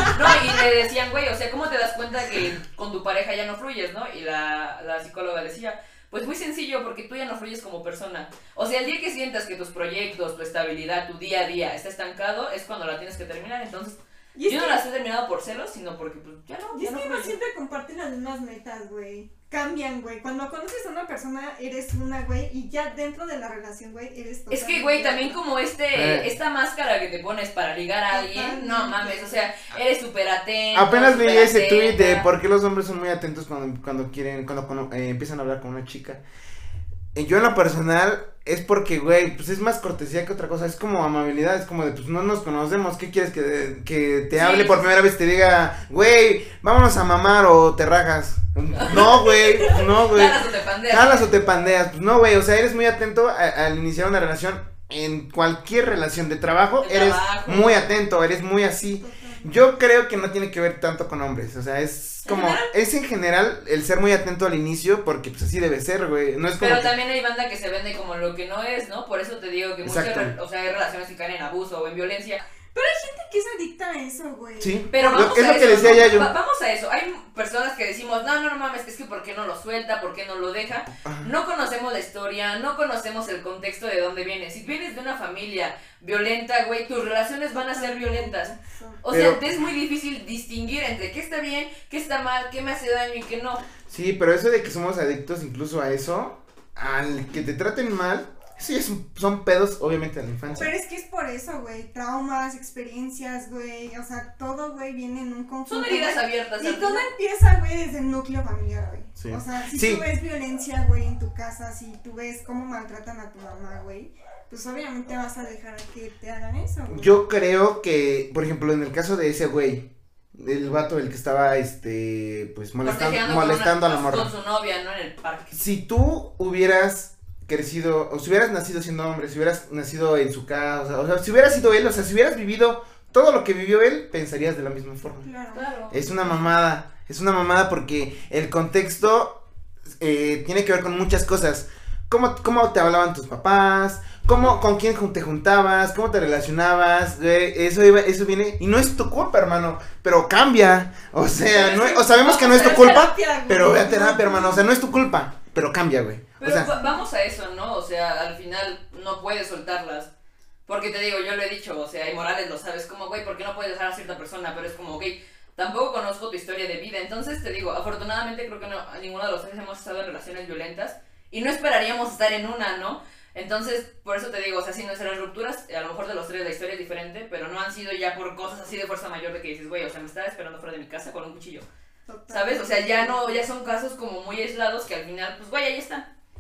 y le decían, güey, o sea, ¿cómo te das cuenta que con tu pareja ya no fluyes, no? Y la, la psicóloga decía, pues muy sencillo, porque tú ya no fluyes como persona. O sea, el día que sientas que tus proyectos, tu estabilidad, tu día a día está estancado, es cuando la tienes que terminar. Entonces, Y es yo no que- las he terminado por celos, sino porque, pues, ya no, Y ya es no que no fluye. siempre comparten las mismas metas, güey. Cambian, güey. Cuando conoces a una persona, eres una, güey. Y ya dentro de la relación, güey, eres Es totalmente que, güey, otra. también como este, Eh. esta máscara que te pones para ligar a alguien, no mames, o sea, eres súper atento. Apenas leí súper ese tweet de atenta. por qué los hombres son muy atentos cuando, cuando quieren, cuando, cuando, eh, empiezan a hablar con una chica. Eh, Yo en lo personal es porque, güey, pues es más cortesía que otra cosa, es como amabilidad, es como de, pues no nos conocemos, ¿qué quieres que, que te Sí. hable por primera vez y te diga, güey, vámonos a mamar o te rajas? No, güey, no, güey. Jalas o te pandeas. Jalas o te pandeas, pues no, güey, o sea, eres muy atento a- al iniciar una relación, en cualquier relación de trabajo, De eres trabajo. muy atento, eres muy así. Totalmente. Yo creo que no tiene que ver tanto con hombres, o sea, es ¿En como, general? es en general el ser muy atento al inicio, porque pues así debe ser, güey, no es como Pero que- también hay banda que se vende como lo que no es, ¿no? Por eso te digo que muchas, Exacto. re- o sea, hay relaciones que caen en abuso o en violencia. Gente que es adicta a eso, güey. Sí, Pero Lo- vamos es a lo eso, que decía ¿no? ya yo. Va- vamos a eso. Hay personas que decimos, no, no, no mames, es que ¿por qué no lo suelta? ¿Por qué no lo deja? Ajá. No conocemos la historia, no conocemos el contexto de dónde viene. Si vienes de una familia violenta, güey, tus relaciones van a ser violentas. O Pero- sea, te es muy difícil distinguir entre qué está bien, qué está mal, qué me hace daño y qué no. Sí, pero eso de que somos adictos incluso a eso, al que te traten mal, eso ya son, son pedos obviamente de la infancia. Pero es que es por eso, güey. Traumas, experiencias, güey. O sea, todo, güey, viene en un conjunto. Son heridas güey. abiertas. Y al todo final. empieza, güey, desde el núcleo familiar, güey. Sí. O sea, si Sí. tú ves violencia, güey, en tu casa, si tú ves cómo maltratan a tu mamá, güey, pues obviamente vas a dejar que te hagan eso, güey. Yo creo que, por ejemplo, en el caso de ese güey, el vato el que estaba, este, pues molestando, Cortejando con molestando una- a la morra. Con su novia, ¿no? En el parque. Si tú hubieras crecido, o si hubieras nacido siendo hombre, si hubieras nacido en su casa, o sea, si hubieras sido él, o sea, si hubieras vivido todo lo que vivió él, pensarías de la misma forma. Claro. Claro. Es una mamada, es una mamada porque el contexto eh, tiene que ver con muchas cosas. ¿Cómo, cómo te hablaban tus papás? ¿Cómo, con quién jun- te juntabas? ¿Cómo te relacionabas? Güey, eso, iba- eso viene, y no es tu culpa, hermano, pero cambia. O sea, no, o sabemos que no es tu Vamos a culpa, terapia, güey. pero ve a terapia, hermano, o sea, no es tu culpa, pero cambia, güey. O Pero sea, va- vamos a eso, ¿no? O sea, al final no puedes soltarlas. Porque te digo, yo lo he dicho, o sea, y Morales lo sabes, como, güey, ¿por qué no puedes dejar a cierta persona? Pero es como, ok, tampoco conozco tu historia de vida. Entonces te digo, afortunadamente creo que no, ninguno de los tres hemos estado en relaciones violentas. Y no esperaríamos estar en una, ¿no? Entonces, por eso te digo, o sea, si nuestras rupturas, a lo mejor de los tres la historia es diferente, pero no han sido ya por cosas así de fuerza mayor de que dices, güey, o sea, me estaba esperando fuera de mi casa con un cuchillo. Total. ¿Sabes? O sea, ya no, ya son casos como muy aislados que al final, pues, güey, ahí están. O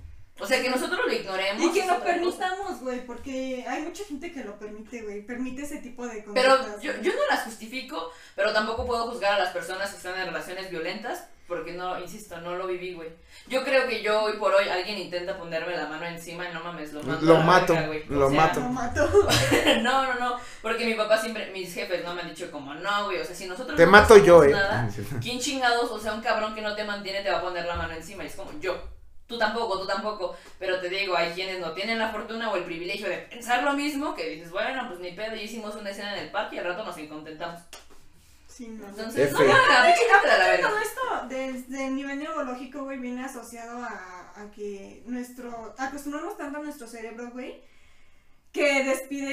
sea, que nosotros lo ignoremos. Y que es lo otra cosa. permitamos, güey, porque hay mucha gente que lo permite, güey, permite ese tipo de cosas. Pero yo, yo no las justifico, pero tampoco puedo juzgar a las personas que están en relaciones violentas, porque no, insisto, no lo viví, güey. Yo creo que yo hoy por hoy alguien intenta ponerme la mano encima y no mames, lo mando Lo a la mato, verga, güey. O lo sea, mato. Lo mato. no, no, no, porque mi papá siempre, mis jefes no me han dicho como, no, güey, o sea, si nosotros Te no mato hacemos yo, eh. nada, ¿quién chingados? O sea, un cabrón que no te mantiene te va a poner la mano encima, y es como yo. Tú tampoco, tú tampoco, pero te digo, hay quienes no tienen la fortuna o el privilegio de pensar lo mismo, que dices, bueno, pues ni pedo, ya hicimos una escena en el parque y al rato nos incontentamos. Sí, no. Entonces, F. no, nada, De- fíjate la aparte, verga. todo esto desde el nivel neurológico, güey, viene asociado a, a que nuestro, acostumbramos tanto a nuestro cerebro, güey, que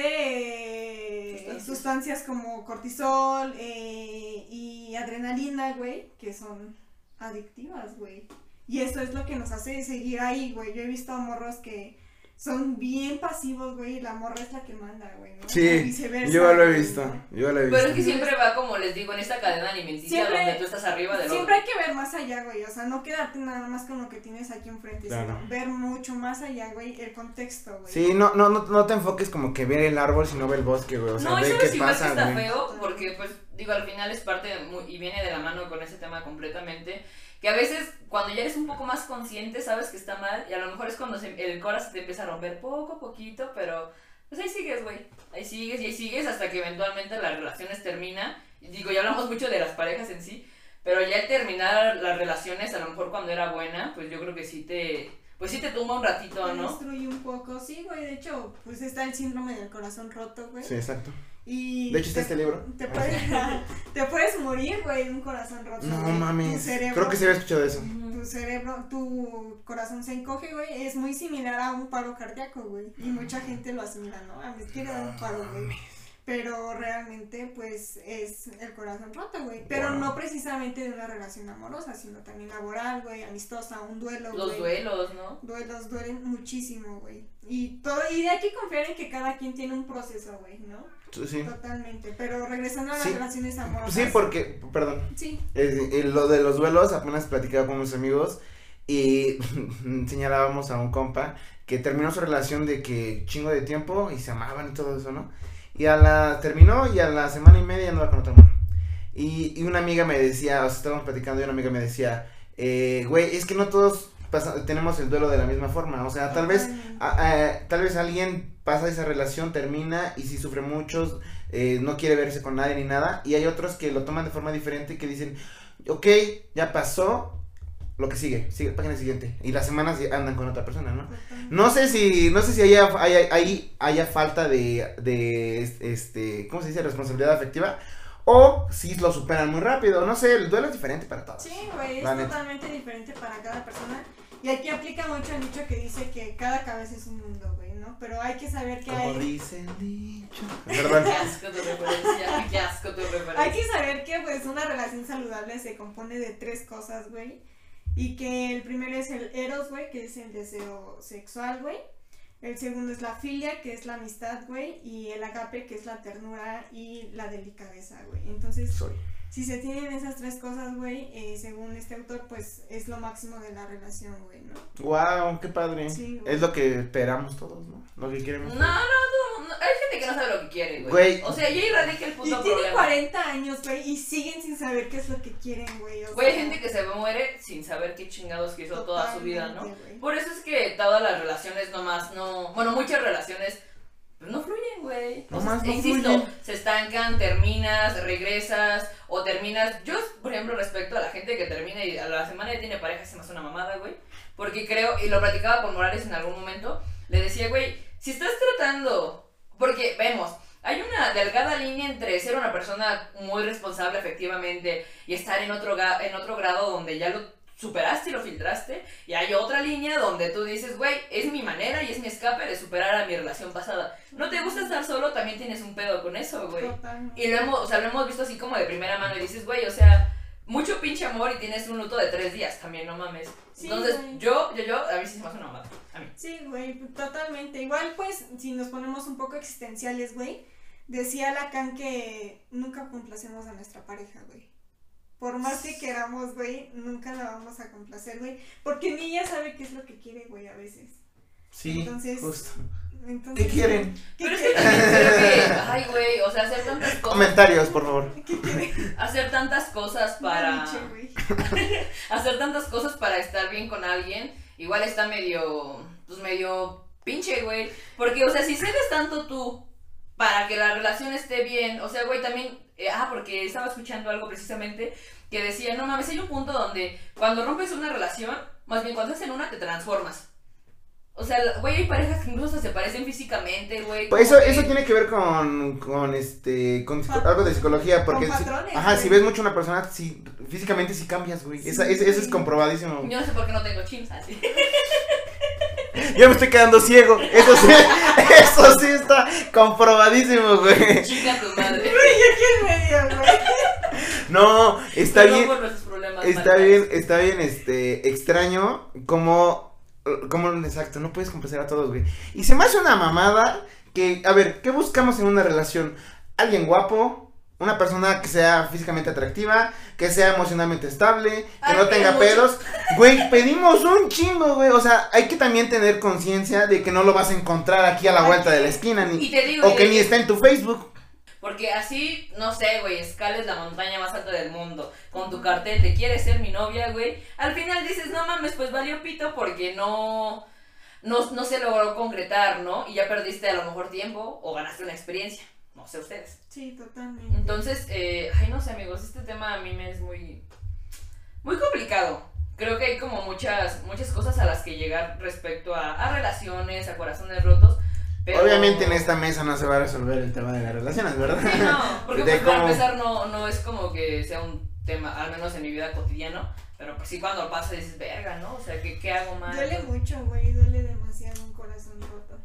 despide eh, Sustancias. sustancias como cortisol eh, y adrenalina, güey, que son adictivas, güey. Y eso es lo que nos hace seguir ahí, güey. Yo he visto morros que son bien pasivos, güey, y la morra es la que manda, güey, ¿no? Sí, O viceversa, yo lo he güey, visto, ¿no? yo lo he Pero es visto. que siempre va, como les digo, en esta cadena alimenticia Siempre- donde tú estás arriba del Siempre otro. hay que ver más allá, güey, o sea, no quedarte nada más con lo que tienes aquí enfrente, Claro. sino ver mucho más allá, güey, el contexto, güey. Sí, no, no, no, no te enfoques como que ver el árbol, sino ver el bosque, güey. O sea, No, y ve sabes qué igual que pasa, está güey. feo, porque pues digo, al final es parte de muy- y viene de la mano con ese tema completamente, que a veces cuando ya eres un poco más consciente sabes que está mal y a lo mejor es cuando se- el corazón te empieza a romper poco a poquito, pero pues ahí sigues, güey, ahí sigues y ahí sigues hasta que eventualmente las relaciones terminan. Y digo, ya hablamos mucho de las parejas en sí, pero ya al terminar las relaciones, a lo mejor cuando era buena, pues yo creo que sí te, pues sí te tumba un ratito, Te ¿no? destruye un poco, sí, güey, de hecho, pues está el síndrome del corazón roto, güey. Sí, exacto. Y De hecho, está te- este libro. Te puedes, te puedes morir, güey, de un corazón roto. No güey. Tu mames. cerebro- Creo que sí había escuchado eso. Tu cerebro, tu corazón se encoge, güey, es muy similar a un paro cardíaco, güey. Y mucha gente lo asimila, ¿no? A mí quiere dar un paro, güey. Pero realmente, pues, es el corazón roto, güey. Pero Wow. no precisamente de una relación amorosa, sino también laboral, güey, amistosa, un duelo, güey. Los duelos, ¿no? Duelos duelen muchísimo, güey. Y todo, y de aquí confiar en que cada quien tiene un proceso, güey, ¿no? Sí. Totalmente. Pero regresando a las Sí. relaciones amorosas. Sí, porque, perdón. Sí. Eh, eh, lo de los duelos, apenas platicaba con unos amigos y señalábamos a un compa que terminó su relación de que chingo de tiempo y se amaban y todo eso, ¿no? Y a la, terminó y a la semana y media andaba con otra mujer. Y, y una amiga me decía, o sea, estábamos platicando y una amiga me decía, eh, güey, es que no todos pasa- tenemos el duelo de la misma forma, o sea, tal vez, Totalmente. a- a- tal vez alguien pasa esa relación, termina y si sufre muchos, eh, no quiere verse con nadie ni nada, y hay otros que lo toman de forma diferente y que dicen, ok, ya pasó, lo que sigue, sigue, página siguiente, y las semanas ya andan con otra persona, ¿no? Totalmente. No sé si, no sé si haya, haya, ahí haya falta de, de, este, ¿cómo se dice? Responsabilidad afectiva, o si lo superan muy rápido, no sé, el duelo es diferente para todos. Sí, güey, es La neta. totalmente diferente para cada persona. Y aquí aplica mucho el dicho que dice que cada cabeza es un mundo, güey, ¿no? Pero hay que saber que Como hay... dice el dicho. Perdón. Qué asco tu referencia, qué asco tu referencia. Hay que saber que, pues, una relación saludable se compone de tres cosas, güey. Y que el primero es el eros, güey, que es el deseo sexual, güey. El segundo es la filia, que es la amistad, güey. Y el agape, que es la ternura y la delicadeza, güey. Entonces, Soy. si se tienen esas tres cosas, güey, eh, según este autor, pues es lo máximo de la relación, güey, ¿no? Wow, qué padre. Sí, güey. Es lo que esperamos todos, ¿no? Lo que queremos. No, no, no, no, hay gente que no sabe lo que quiere, güey. Güey. O sea, ya ahí radica el Y puto tienen problema. cuarenta años, güey, y siguen sin saber qué es lo que quieren, güey. o Güey, hay sea, gente que se muere sin saber qué chingados quiso toda su vida, ¿no? totalmente, güey. Por eso es que todas las relaciones nomás no... Bueno, muchas relaciones pues no fluyen, güey. O sea, Nomás no insisto, fluyen. se estancan, terminas, regresas o terminas... Yo, por ejemplo, respecto a la gente que termina y a la semana ya tiene pareja, se me hace una mamada, güey. Porque creo, y lo platicaba con Morales en algún momento, le decía, güey, si estás tratando... Porque, vemos... Hay una delgada línea entre ser una persona muy responsable efectivamente y estar en otro, ga- en otro grado donde ya lo superaste y lo filtraste, y hay otra línea donde tú dices, güey, es mi manera y es mi escape de superar a mi relación pasada. ¿No te gusta estar solo? También tienes un pedo con eso, güey. Totalmente. Y lo hemos, o sea, lo hemos visto así como de primera mano y dices, güey, o sea, mucho pinche amor y tienes un luto de tres días también, no mames. Sí, Entonces, güey. yo, yo, yo, a mí sí se me hace una mamada, a mí. Sí, güey, totalmente. Igual, pues, si nos ponemos un poco existenciales, güey, decía Lacan que nunca complacemos a nuestra pareja, güey. Por más que queramos, güey, nunca la vamos a complacer, güey. Porque ni ella sabe qué es lo que quiere, güey, a veces. Sí, Entonces, justo. Entonces, ¿Qué quieren? ¿Qué Pero es que quieren? también creo que, ay, güey, o sea, hacer tantas cosas. Comentarios, por favor. ¿Qué quieren? Hacer tantas cosas para. Nietzsche, güey. hacer tantas cosas para estar bien con alguien, igual está medio. Pues medio pinche, güey. Porque, o sea, si cedes tanto tú para que la relación esté bien, o sea, güey, también. Eh, ah, porque estaba escuchando algo precisamente que decía, no mames, hay un punto donde cuando rompes una relación, más bien cuando estás en una te transformas. O sea, güey, hay parejas que incluso se parecen físicamente, güey. Pues como eso, que- eso tiene que ver con, con este, con psico- Pat- algo de psicología, porque con si- patrones, ajá, güey. si ves mucho a una persona, sí, físicamente sí cambias, güey, Sí, Esa- es- eso es güey. comprobadísimo. Yo no sé por qué no tengo chins así. Yo me estoy quedando ciego, eso sí, eso sí está comprobadísimo, güey. Chica tu madre. ¿Qué medio, güey? No, está Perdón bien, por nuestros problemas está mentales. bien, está bien, este, extraño como, como, exacto, no puedes complacer a todos, güey. Y se me hace una mamada que, a ver, ¿qué buscamos en una relación? Alguien guapo, una persona que sea físicamente atractiva, que sea emocionalmente estable, que Ay, no tenga mucho. pedos. Güey, pedimos un chingo, güey. O sea, hay que también tener conciencia de que no lo vas a encontrar aquí a la Ay, vuelta de la ¿qué? esquina, Y ni, te digo, o que y- ni está en tu Facebook. Porque así, no sé, güey, escales la montaña más alta del mundo con tu cartel de quieres ser mi novia, güey. Al final dices, no mames, pues valió pito porque no, no, no se logró concretar, ¿no? Y ya perdiste a lo mejor tiempo o ganaste una experiencia. No sé ustedes. Sí, totalmente. Entonces, eh, ay, no sé, amigos, este tema a mí me es muy, muy complicado. Creo que hay como muchas, muchas cosas a las que llegar respecto a, a relaciones, a corazones rotos. Pero... Obviamente en esta mesa no se va a resolver el tema de las relaciones, ¿verdad? Sí, no, porque De pues, para cómo- empezar no, no es como que sea un tema, al menos en mi vida cotidiana, pero pues sí cuando pasa dices, verga, ¿no? O sea, ¿qué, qué hago mal? Duele mucho, güey, duele demasiado un corazón roto.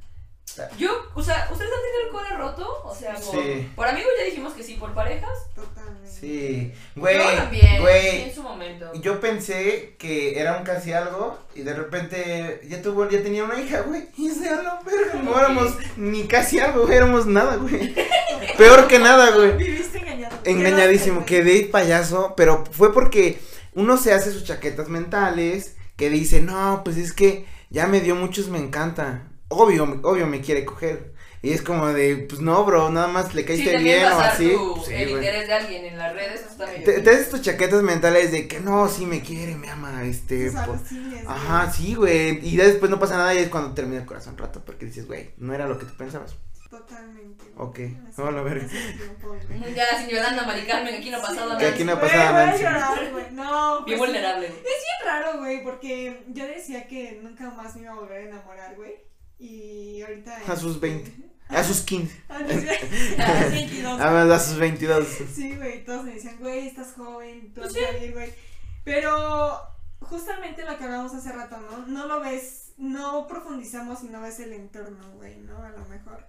Yo, o sea, ¿ustedes han tenido el core roto? O sea, por, Sí. por amigos ya dijimos que sí, por parejas. Totalmente. Sí, güey, Yo también, sí, güey. en su momento. Yo pensé que era un casi algo y de repente ya tuvo, ya tenía una hija, güey. Y se a la verga, no éramos ni casi algo, güey, éramos nada, güey. Peor que nada, güey. Viviste engañado. Engañadísimo, Quedaste, quedé payaso, pero fue porque uno se hace sus chaquetas mentales, que dice, no, pues es que ya me dio muchos, me encanta. Obvio, obvio me quiere coger. Y es como de, pues no, bro, nada más le Sí, caíste también bien o basar así. tu, Pues, sí, el güey. interés de alguien en las redes, eso está medio Te, pinche. te haces tus chaquetas mentales de que no, sí me quiere, me ama, este. Tus por- alucines, güey. Ajá, sí, güey. Y ya después no pasa nada y es cuando termina el corazón roto. Porque dices, güey, no era lo que tú pensabas. Totalmente. güey. Ok, Así- vamos a ver. así tiempo, güey. Ya, sin Yolanda, Mari Carmen, aquí no ha pasado Que nada. aquí no ha Güey, pasado voy a Nancy. llorar, güey. No, Bien pues, vulnerable, güey. Es bien raro, güey, porque yo decía que nunca más me iba a volver a enamorar, güey. Y ahorita. A sus veinte. A sus quince. Ah, no, sí, a los veintidós. A, a sus veintidós. Sí, güey, todos me decían, güey, estás joven, tú Pues vas a salir, güey. Pero justamente lo que hablamos hace rato, ¿no? No lo ves, no profundizamos y no ves el entorno, güey, ¿no? A lo mejor.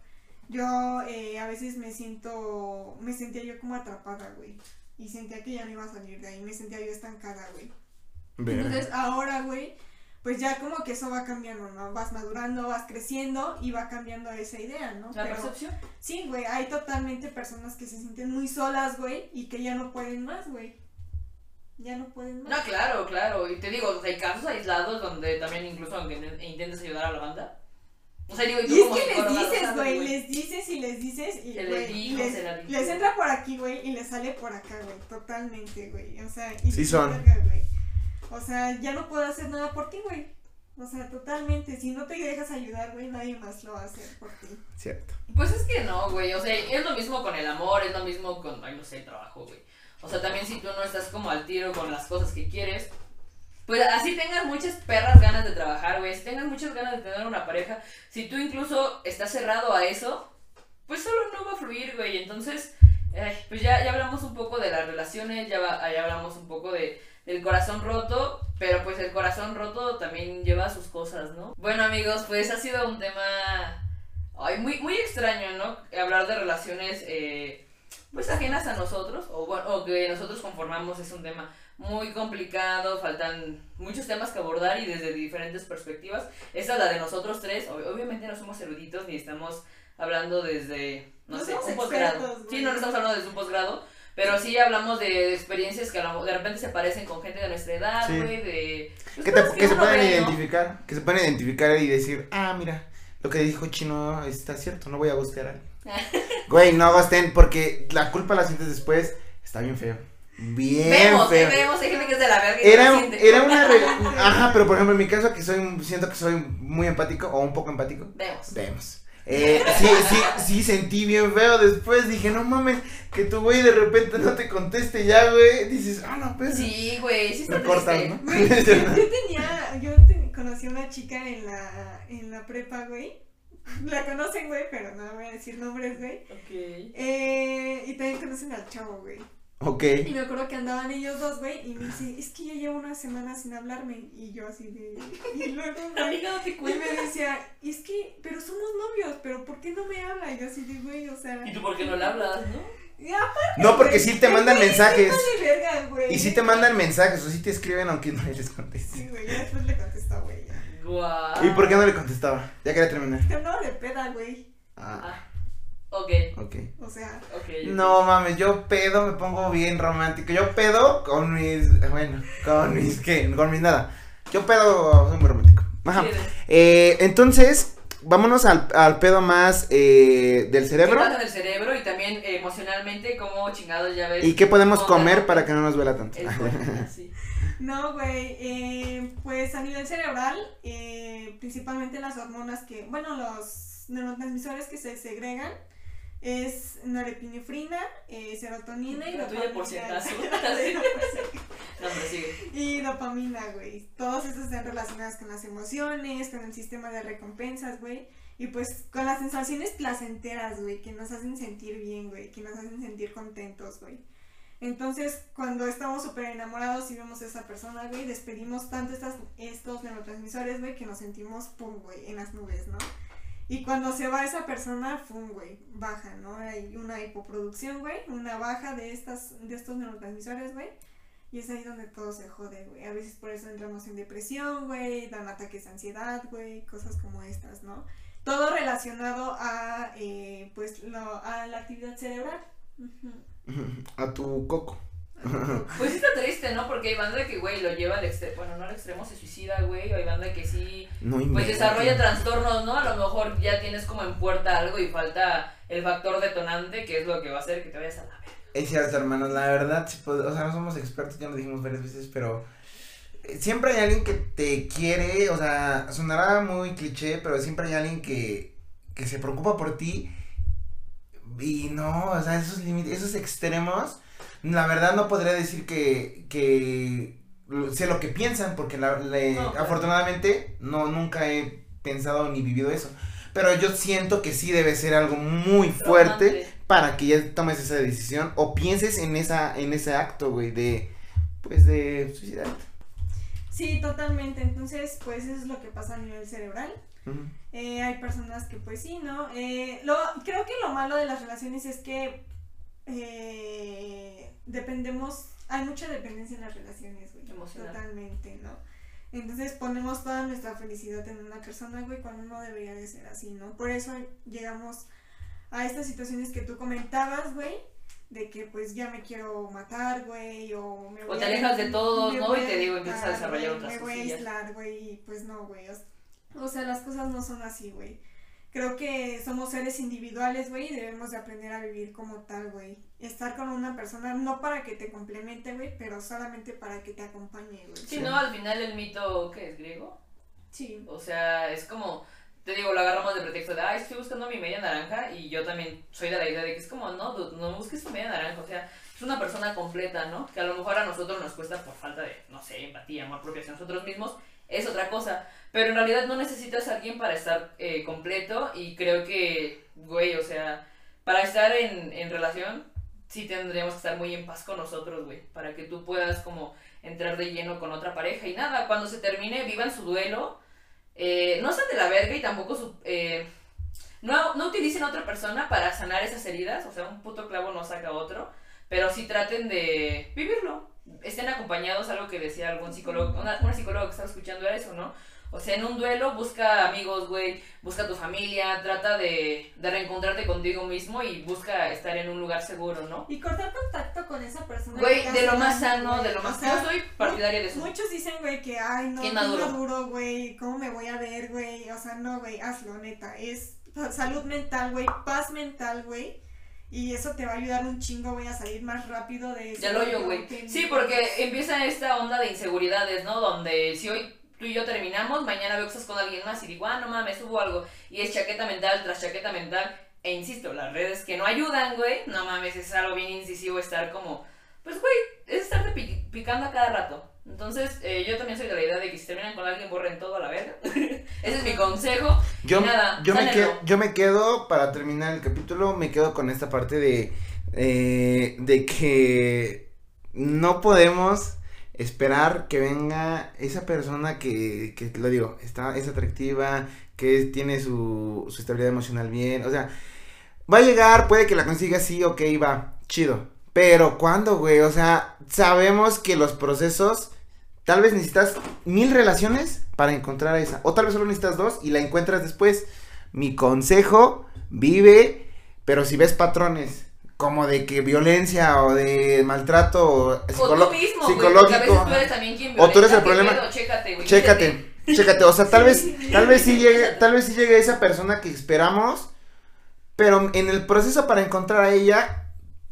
Yo eh, a veces me siento, me sentía yo como atrapada, güey. Y sentía que ya no iba a salir de ahí, me sentía yo estancada, güey. Entonces ahora, güey, pues ya como que eso va cambiando, ¿no? Vas madurando, vas creciendo y va cambiando esa idea, ¿no? La Pero- percepción. Sí, güey, hay totalmente personas que se sienten muy solas, güey, y que ya no pueden más, güey. Ya no pueden más. No, claro, claro. Y te digo, o sea, hay casos aislados donde también incluso aunque ne- intentes ayudar a la banda. O sea, digo, y tú Y es como que les psicóloga lo dices, sabes, güey, les dices y les dices y, Se les güey, dijo, les, se la dijo. les entra por aquí, güey, y les sale por acá, güey, totalmente, güey, o sea, y Sí dices, son. "Verga, güey". O sea, ya no puedo hacer nada por ti, güey, o sea, totalmente, si no te dejas ayudar, güey, nadie más lo va a hacer por ti. Cierto. Pues es que no, güey. O sea, es lo mismo con el amor, es lo mismo con, ay, no sé, el trabajo, güey. O sea, también si tú no estás como al tiro con las cosas que quieres, pues así tengas muchas perras ganas de trabajar, güey. Si tengas muchas ganas de tener una pareja, si tú incluso estás cerrado a eso, pues solo no va a fluir, güey. Entonces, ay, pues ya, ya hablamos un poco de las relaciones, ya, va- ya hablamos un poco de, del corazón roto, pero pues el corazón roto también lleva sus cosas, ¿no? Bueno, amigos, pues ha sido un tema ay, muy, muy extraño, ¿no? Hablar de relaciones eh, pues ajenas a nosotros, o, bueno, o que nosotros conformamos, es un tema muy complicado, faltan muchos temas que abordar y desde diferentes perspectivas. Esta es la de nosotros tres, ob- obviamente no somos eruditos ni estamos hablando desde, no, No sé, somos un posgrado. expertos, güey. Sí, no, no estamos hablando desde un posgrado, Pero sí hablamos de experiencias que a lo- de repente se parecen con gente de nuestra edad, Sí. güey, de... pues, Que, te- cosas que se uno pueden ve, ¿no? identificar, que se pueden identificar y decir, ah, mira, lo que dijo Chino está cierto, no voy a gustear a alguien. Güey, no gusten, porque la culpa la sientes después, está bien feo. Bien Vemos, feo. eh, vemos, hay gente que es de la verga y Era, no siente. era una re- ajá, pero por ejemplo en mi caso que soy, siento que soy muy empático o un poco empático. Vemos. Vemos. Eh, sí, sí, sí sentí bien feo después, dije, no mames, que tu güey de repente no te conteste ya, güey, dices, ah, no, pues. Sí, güey, sí está Me cortas, triste. ¿no? Güey, yo, yo tenía, yo te- conocí a una chica en la, en la prepa, güey. La conocen, güey, pero no voy a decir nombres, güey. Ok. Eh, y también conocen al chavo, güey. Ok. Y me acuerdo que andaban ellos dos, güey, y me dice, es que ya llevo una semana sin hablarme. Y yo así de... Y luego, güey, Amiga, no te y cuento. me decía, es que, pero somos novios, pero ¿por qué no me habla? Y yo así de, güey, o sea... ¿Y tú por qué no le hablas, no? Y aparte, No, porque güey, sí te el mandan güey mensajes. sí vale verga, güey. Y sí te mandan mensajes, o sí te escriben aunque no les contestes. Sí, güey, ya después le contestó, güey, ya. Guau. ¿Y por qué no le contestaba? Ya quería terminar. Yo no de peda, güey. Ah, Ah, ok, ok. O sea, ok. No mames, yo pedo, me pongo bien romántico. Yo pedo con mis, bueno, con mis, ¿qué? Con mis nada. Yo pedo, soy muy romántico. Ajá. ¿Quieres? Eh, entonces, vámonos al, al pedo más eh, del ¿Qué cerebro. pasa en el cerebro y también eh, emocionalmente cómo chingados ya ves? ¿Y qué podemos cómo comer te- para que no nos duela tanto? Es bueno, sí. no, güey, eh, pues a nivel cerebral, eh, principalmente las hormonas que, bueno, los neurotransmisores que se segregan es norepinefrina, eh, serotonina y La tuya por si dopamina. acaso. No, hombre, sigue. Y dopamina, güey. Todos estos están relacionados con las emociones, con el sistema de recompensas, güey. Y pues con las sensaciones placenteras, güey, que nos hacen sentir bien, güey, que nos hacen sentir contentos, güey. Entonces, cuando estamos súper enamorados y vemos a esa persona, güey, despedimos tanto estas, estos neurotransmisores, güey, que nos sentimos, pum, güey, en las nubes, ¿no? Y cuando se va esa persona, pum, güey, baja, ¿no? Hay una hipoproducción, güey, una baja de, estas, de estos neurotransmisores, güey. Y es ahí donde todo se jode, güey. A veces por eso entramos en depresión, güey, dan ataques de ansiedad, güey, cosas como estas, ¿no? Todo relacionado a, eh, pues, lo, a la actividad cerebral. Uh-huh. A tu coco. Pues sí está triste, ¿no? Porque hay banda que, güey, lo lleva al extremo, bueno, no al extremo, se suicida, güey, o hay banda que sí, No pues inventes. desarrolla trastornos, ¿no? A lo mejor ya tienes como en puerta algo y falta el factor detonante, que es lo que va a hacer que te vayas a la verga. Es cierto, hermanos, la verdad, sí, pues, o sea, no somos expertos, ya lo dijimos varias veces, pero eh, siempre hay alguien que te quiere, o sea, sonará muy cliché, pero siempre hay alguien que, que se preocupa por ti y no, o sea, esos límites, esos extremos, la verdad no podría decir que, que sé lo que piensan, porque la, le- No, claro. afortunadamente no, nunca he pensado ni vivido eso, pero yo siento que sí debe ser algo muy fuerte Traumante. para que ya tomes esa decisión o pienses en esa en ese acto, güey, de pues de suicidarte. Sí, totalmente. Entonces, pues eso es lo que pasa a nivel cerebral. Ujú. Eh, hay personas que pues sí, ¿no? Eh, lo, creo que lo malo de las relaciones es que eh, dependemos, hay mucha dependencia en las relaciones, güey. Emocional. Totalmente, ¿no? Entonces ponemos toda nuestra felicidad en una persona, güey, cuando no debería de ser así, ¿no? Por eso llegamos a estas situaciones que tú comentabas, güey, de que pues ya me quiero matar, güey, o me voy O te a- alejas de todos, me ¿no? voy Y te a digo, empiezas a quitar, desarrollar güey, otras me voy a cosillas. aislar, güey, y pues no, güey, o, o sea, las cosas no son así, güey. Creo que somos seres individuales, güey, y debemos de aprender a vivir como tal, güey. Estar con una persona no para que te complemente, güey, pero solamente para que te acompañe, güey. Sí, ¿no? Al final el mito, ¿qué es? ¿Griego? Sí. O sea, es como, te digo, lo agarramos de pretexto de, ay, estoy buscando mi media naranja, y yo también soy de la idea de que es como, no, dude, no busques tu media naranja, o sea, es una persona completa, ¿no? Que a lo mejor a nosotros nos cuesta por falta de, no sé, empatía, amor propio hacia nosotros mismos, es otra cosa, pero en realidad no necesitas a alguien para estar eh, completo, y creo que, güey, o sea, para estar en, en relación, sí tendríamos que estar muy en paz con nosotros, güey, para que tú puedas como entrar de lleno con otra pareja, y nada, cuando se termine, vivan su duelo. Eh, no sean de la verga y tampoco su, eh, no, no utilicen a otra persona para sanar esas heridas, o sea, un puto clavo no saca otro, pero sí traten de vivirlo, estén acompañados, algo que decía algún psicólogo, una, una psicóloga que estaba escuchando era eso, ¿no? O sea, en un duelo busca amigos, güey, busca tu familia, trata de, de reencontrarte contigo mismo y busca estar en un lugar seguro, ¿no? Y cortar contacto con esa persona. Güey, que de te lo hace más daño, sano, güey. de lo más... O sea, Yo soy partidaria de eso. Muchos dicen, güey, que, ay, no, Qué qué maduro. maduro, güey, ¿cómo me voy a ver, güey? O sea, no, güey, hazlo, neta. Es salud mental, güey, paz mental, güey. Y eso te va a ayudar un chingo, güey, a salir más rápido de eso. Ya lo yo, güey. Sí, porque empieza esta onda de inseguridades, ¿no? Donde si hoy tú y yo terminamos, mañana veo que estás con alguien más y digo, ah, no mames, subo algo. Y es chaqueta mental tras chaqueta mental. E insisto, las redes que no ayudan, güey, no mames, es algo bien incisivo estar como, pues, güey, es estarte pic- picando a cada rato. Entonces, eh, yo también soy de la idea de que si terminan con alguien, borren todo a la verga. Ese es mi consejo. Yo, y nada, yo, me sánenlo. quedo, yo me quedo, para terminar el capítulo, me quedo con esta parte de, eh, de que no podemos esperar que venga esa persona que, que lo digo, está, es atractiva, que tiene su, su estabilidad emocional bien, o sea, va a llegar, puede que la consiga, sí, ok, va, chido, pero ¿cuándo, güey? O sea, sabemos que los procesos, tal vez necesitas mil relaciones para encontrar a esa, o tal vez solo necesitas dos y la encuentras después. Mi consejo, vive, pero si ves patrones como de que violencia o de maltrato o, psicolo- o tú mismo, güey, psicológico, porque a veces tú eres también quien o tú eres el violenta, ¿qué problema. pedo? Chécate, güey. Chécate, chécate, o sea, tal vez, Sí. tal vez sí llegue, tal vez sí llegue esa persona que esperamos, pero en el proceso para encontrar a ella,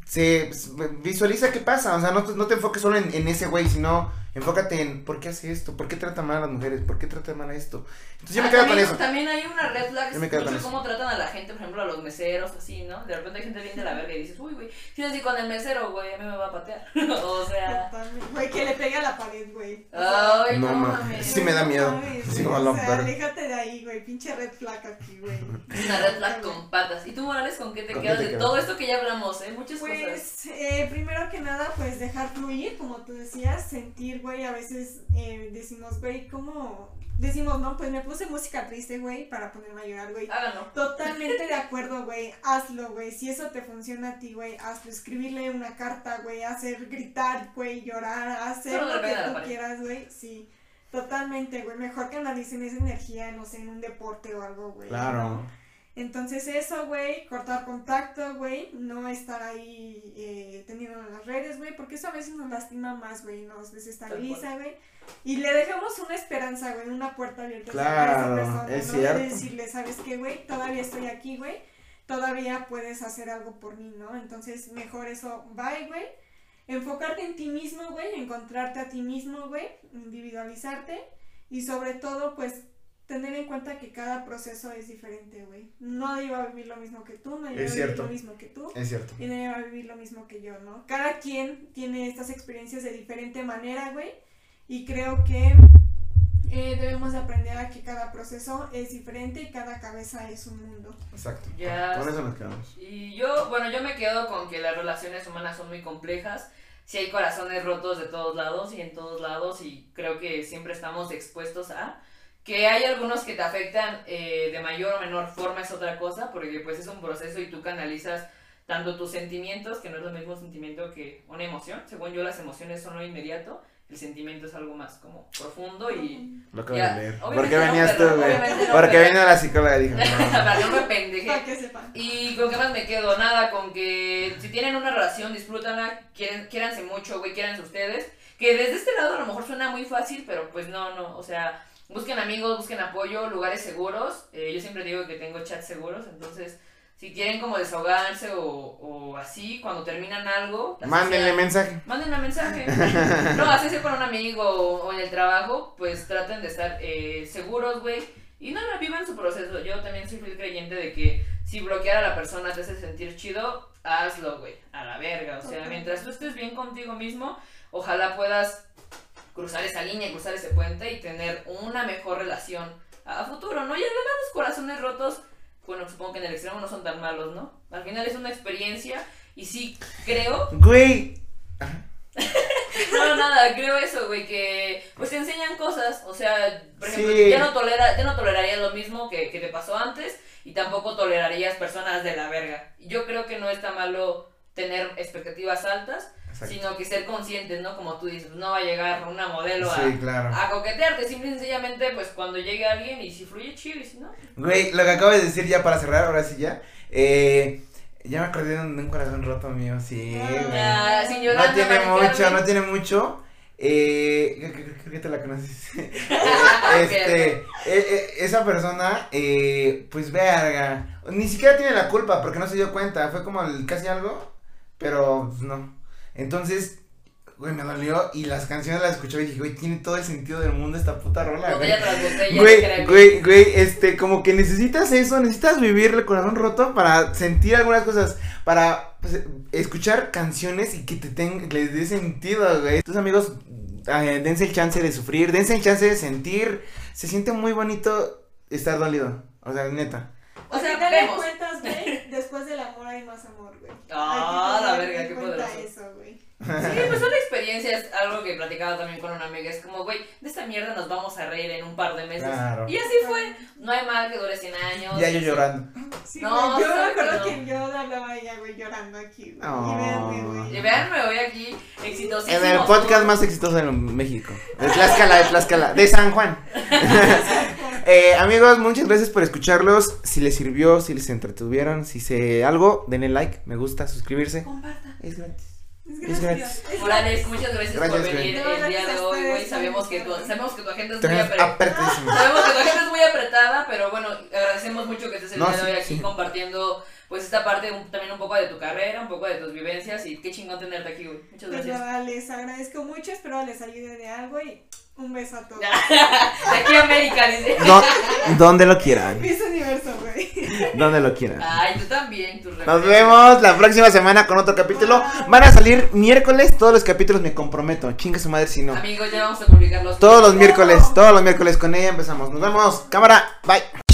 se visualiza qué pasa, o sea, no, te- no te enfoques solo en, en ese güey, sino enfócate en por qué hace esto, por qué trata mal a las mujeres, por qué trata mal a esto. Entonces yo me Ah, quedo con también, eso. También hay una red flag, Yo me quedo con mucho eso. cómo tratan a la gente, por ejemplo, a los meseros, así, ¿no? De repente hay gente bien de la verga y dices, uy, güey, si así con el mesero, güey, a mí me va a patear. O sea... Totalmente. Güey, que le pegue a la pared, güey. O Ay, sea, No, no, ma- mames. sí me da miedo. mames, Sí, güey, me o lo sea, perro. aléjate de ahí, güey, pinche red flag aquí, güey. Es una red flag con patas. ¿Y tú, Morales, con qué te ¿Con qué quedas te de quedas? todo esto que ya hablamos, eh? Muchas cosas. Pues, eh, primero que nada, pues dejar fluir, como tú decías, sentir, güey, a veces eh, decimos, güey, ¿cómo? Decimos, no, pues me puse música triste, güey, para ponerme a llorar, güey. Háganlo. Totalmente de acuerdo, güey, hazlo, güey, si eso te funciona a ti, güey, hazlo, escribirle una carta, güey, hacer gritar, güey, llorar, hacer Solo lo le que pega a la tú pared. quieras, güey, sí, totalmente, güey, mejor que analicen esa energía, no sé, en un deporte o algo, güey. Claro. ¿no? Entonces eso, güey, cortar contacto, güey, no estar ahí eh, teniendo en las redes, güey, porque eso a veces nos lastima más, güey, nos desestabiliza, güey, y le dejamos una esperanza, güey, una puerta abierta Claro, a esa persona, es ¿no? cierto. De decirle, ¿sabes qué, güey? Todavía estoy aquí, güey, todavía puedes hacer algo por mí, ¿no? Entonces, mejor eso, bye, güey, enfocarte en ti mismo, güey, encontrarte a ti mismo, güey, individualizarte, y sobre todo, pues, tener en cuenta que cada proceso es diferente, güey. Nadie va a vivir lo mismo que tú, nadie Es va a vivir cierto. lo mismo que tú, Es cierto. y nadie va a vivir lo mismo que yo, ¿no? Cada quien tiene estas experiencias de diferente manera, güey, y creo que eh, debemos de aprender a que cada proceso es diferente y cada cabeza es un mundo. Exacto. Ya. Con eso nos quedamos. Y yo, bueno, yo me quedo con que las relaciones humanas son muy complejas. Sí hay corazones rotos de todos lados y en todos lados y creo que siempre estamos expuestos a... Que hay algunos que te afectan eh, de mayor o menor forma es otra cosa, porque pues es un proceso y tú canalizas tanto tus sentimientos, que no es lo mismo un sentimiento que una emoción. Según yo, las emociones son lo inmediato, el sentimiento es algo más como profundo y... Lo acabo Ya, de leer. obviamente ¿Por qué no, venías tú, pero güey? obviamente no, Porque pero- vino la psicóloga y dijo, no. Para que no me pendeje. Para que sepan. Y con qué más me quedo, nada, con que si tienen una relación, disfrútanla, quieren, quiéranse mucho, güey, quiéranse ustedes. Que desde este lado a lo mejor suena muy fácil, pero pues no, no, o sea, busquen amigos, busquen apoyo, lugares seguros. Eh, yo siempre digo que tengo chats seguros, entonces si quieren como desahogarse o, o así, cuando terminan algo, así Mándenle sea, mensaje. Mándenme un mensaje. No, así sea con un amigo o, o en el trabajo, pues traten de estar eh, seguros, güey. Y no, no, vivan su proceso. Yo también soy fiel creyente de que si bloquear a la persona te hace sentir chido, hazlo, güey. A la verga. O sea, Ok. mientras tú estés bien contigo mismo, ojalá puedas cruzar esa línea, cruzar ese puente y tener una mejor relación a, a futuro, ¿no? Y además los corazones rotos, bueno, supongo que en el extremo no son tan malos, ¿no? Al final es una experiencia y sí creo Güey. no, nada, creo eso, güey, que pues te enseñan cosas, o sea, por ejemplo, Sí. ya no tolera, ya no tolerarías lo mismo que, que te pasó antes y tampoco tolerarías personas de la verga. Yo creo que no está malo tener expectativas altas, Exacto. sino que ser conscientes, ¿no? Como tú dices, pues no va a llegar una modelo a, Sí, claro. a coquetearte, simple y sencillamente, pues cuando llegue alguien y si fluye chido y si no. Güey, lo que acabo de decir ya para cerrar, ahora sí ya. Eh, ya me acordé de un, de un corazón roto mío, sí, güey. Ah, sin llorar, No tiene Mari mucho, Carmen. no tiene mucho. Eh, creo, creo- creo que te la conoces. este, eh, eh, esa persona, eh, pues verga. Ni siquiera tiene la culpa porque no se dio cuenta. Fue como el casi algo, pero pues, no. Entonces, güey, me dolió y las canciones las escuché y dije, güey, tiene todo el sentido del mundo esta puta rola, güey. Botella tras botella. Güey, crack. güey, güey, este, como que necesitas eso, necesitas vivir el corazón roto para sentir algunas cosas, para pues, escuchar canciones y que te tenga, les dé sentido, güey. Tus amigos, eh, dense el chance de sufrir, dense el chance de sentir, se siente muy bonito estar dolido, o sea, neta. O sea, al final de vemos. cuentas, güey, después del amor hay más amor, güey. Ah, Hay que la tener verga, en qué cuenta poderoso. eso, güey. Sí, pues son experiencias, algo que platicaba también con una amiga, es como, güey, de esta mierda nos vamos a reír en un par de meses. Claro. Y así fue, no hay mal que dure cien años. Ya yo llorando. Sí, No, güey, yo me sabe que acuerdo no. que yo le hablaba a ella, güey, llorando aquí, güey. Oh. Y véanme, güey. Y veanme hoy aquí, exitosísimo. En el podcast más exitoso de México, de Tlaxcala, de Tlaxcala, de San Juan. Eh, amigos, muchas gracias por escucharlos. Si les sirvió, si les entretuvieron, si se algo, denle like, me gusta, suscribirse. Compartan. Es gratis. Es gratis. Es Morales, muchas gracias, Gracias, por venir güey. el día de No, hoy, güey. gracias a Sabemos que, ustedes. tu, sabemos que tu agenda es muy Tenemos apretada. apretísimo. Sabemos que tu agenda es muy apretada, pero bueno, agradecemos mucho que estés el No, día de sí, hoy aquí sí. compartiendo pues esta parte un- también un poco de tu carrera, un poco de tus vivencias y qué chingón tenerte aquí, güey. Muchas Pues gracias. nada, les agradezco mucho, espero les ayude de algo y un beso a todos. De aquí a América, dice. Do- donde lo quieran, Miss Universo, güey. donde lo quieran. Ay, tú también, tus Nos referencias. vemos la próxima semana con otro capítulo. Van a salir miércoles, todos los capítulos, me comprometo. Chinga su madre si no. Amigos, ya vamos a publicar los Todos los miércoles, todos los miércoles con ella empezamos. Nos vemos. Cámara, bye.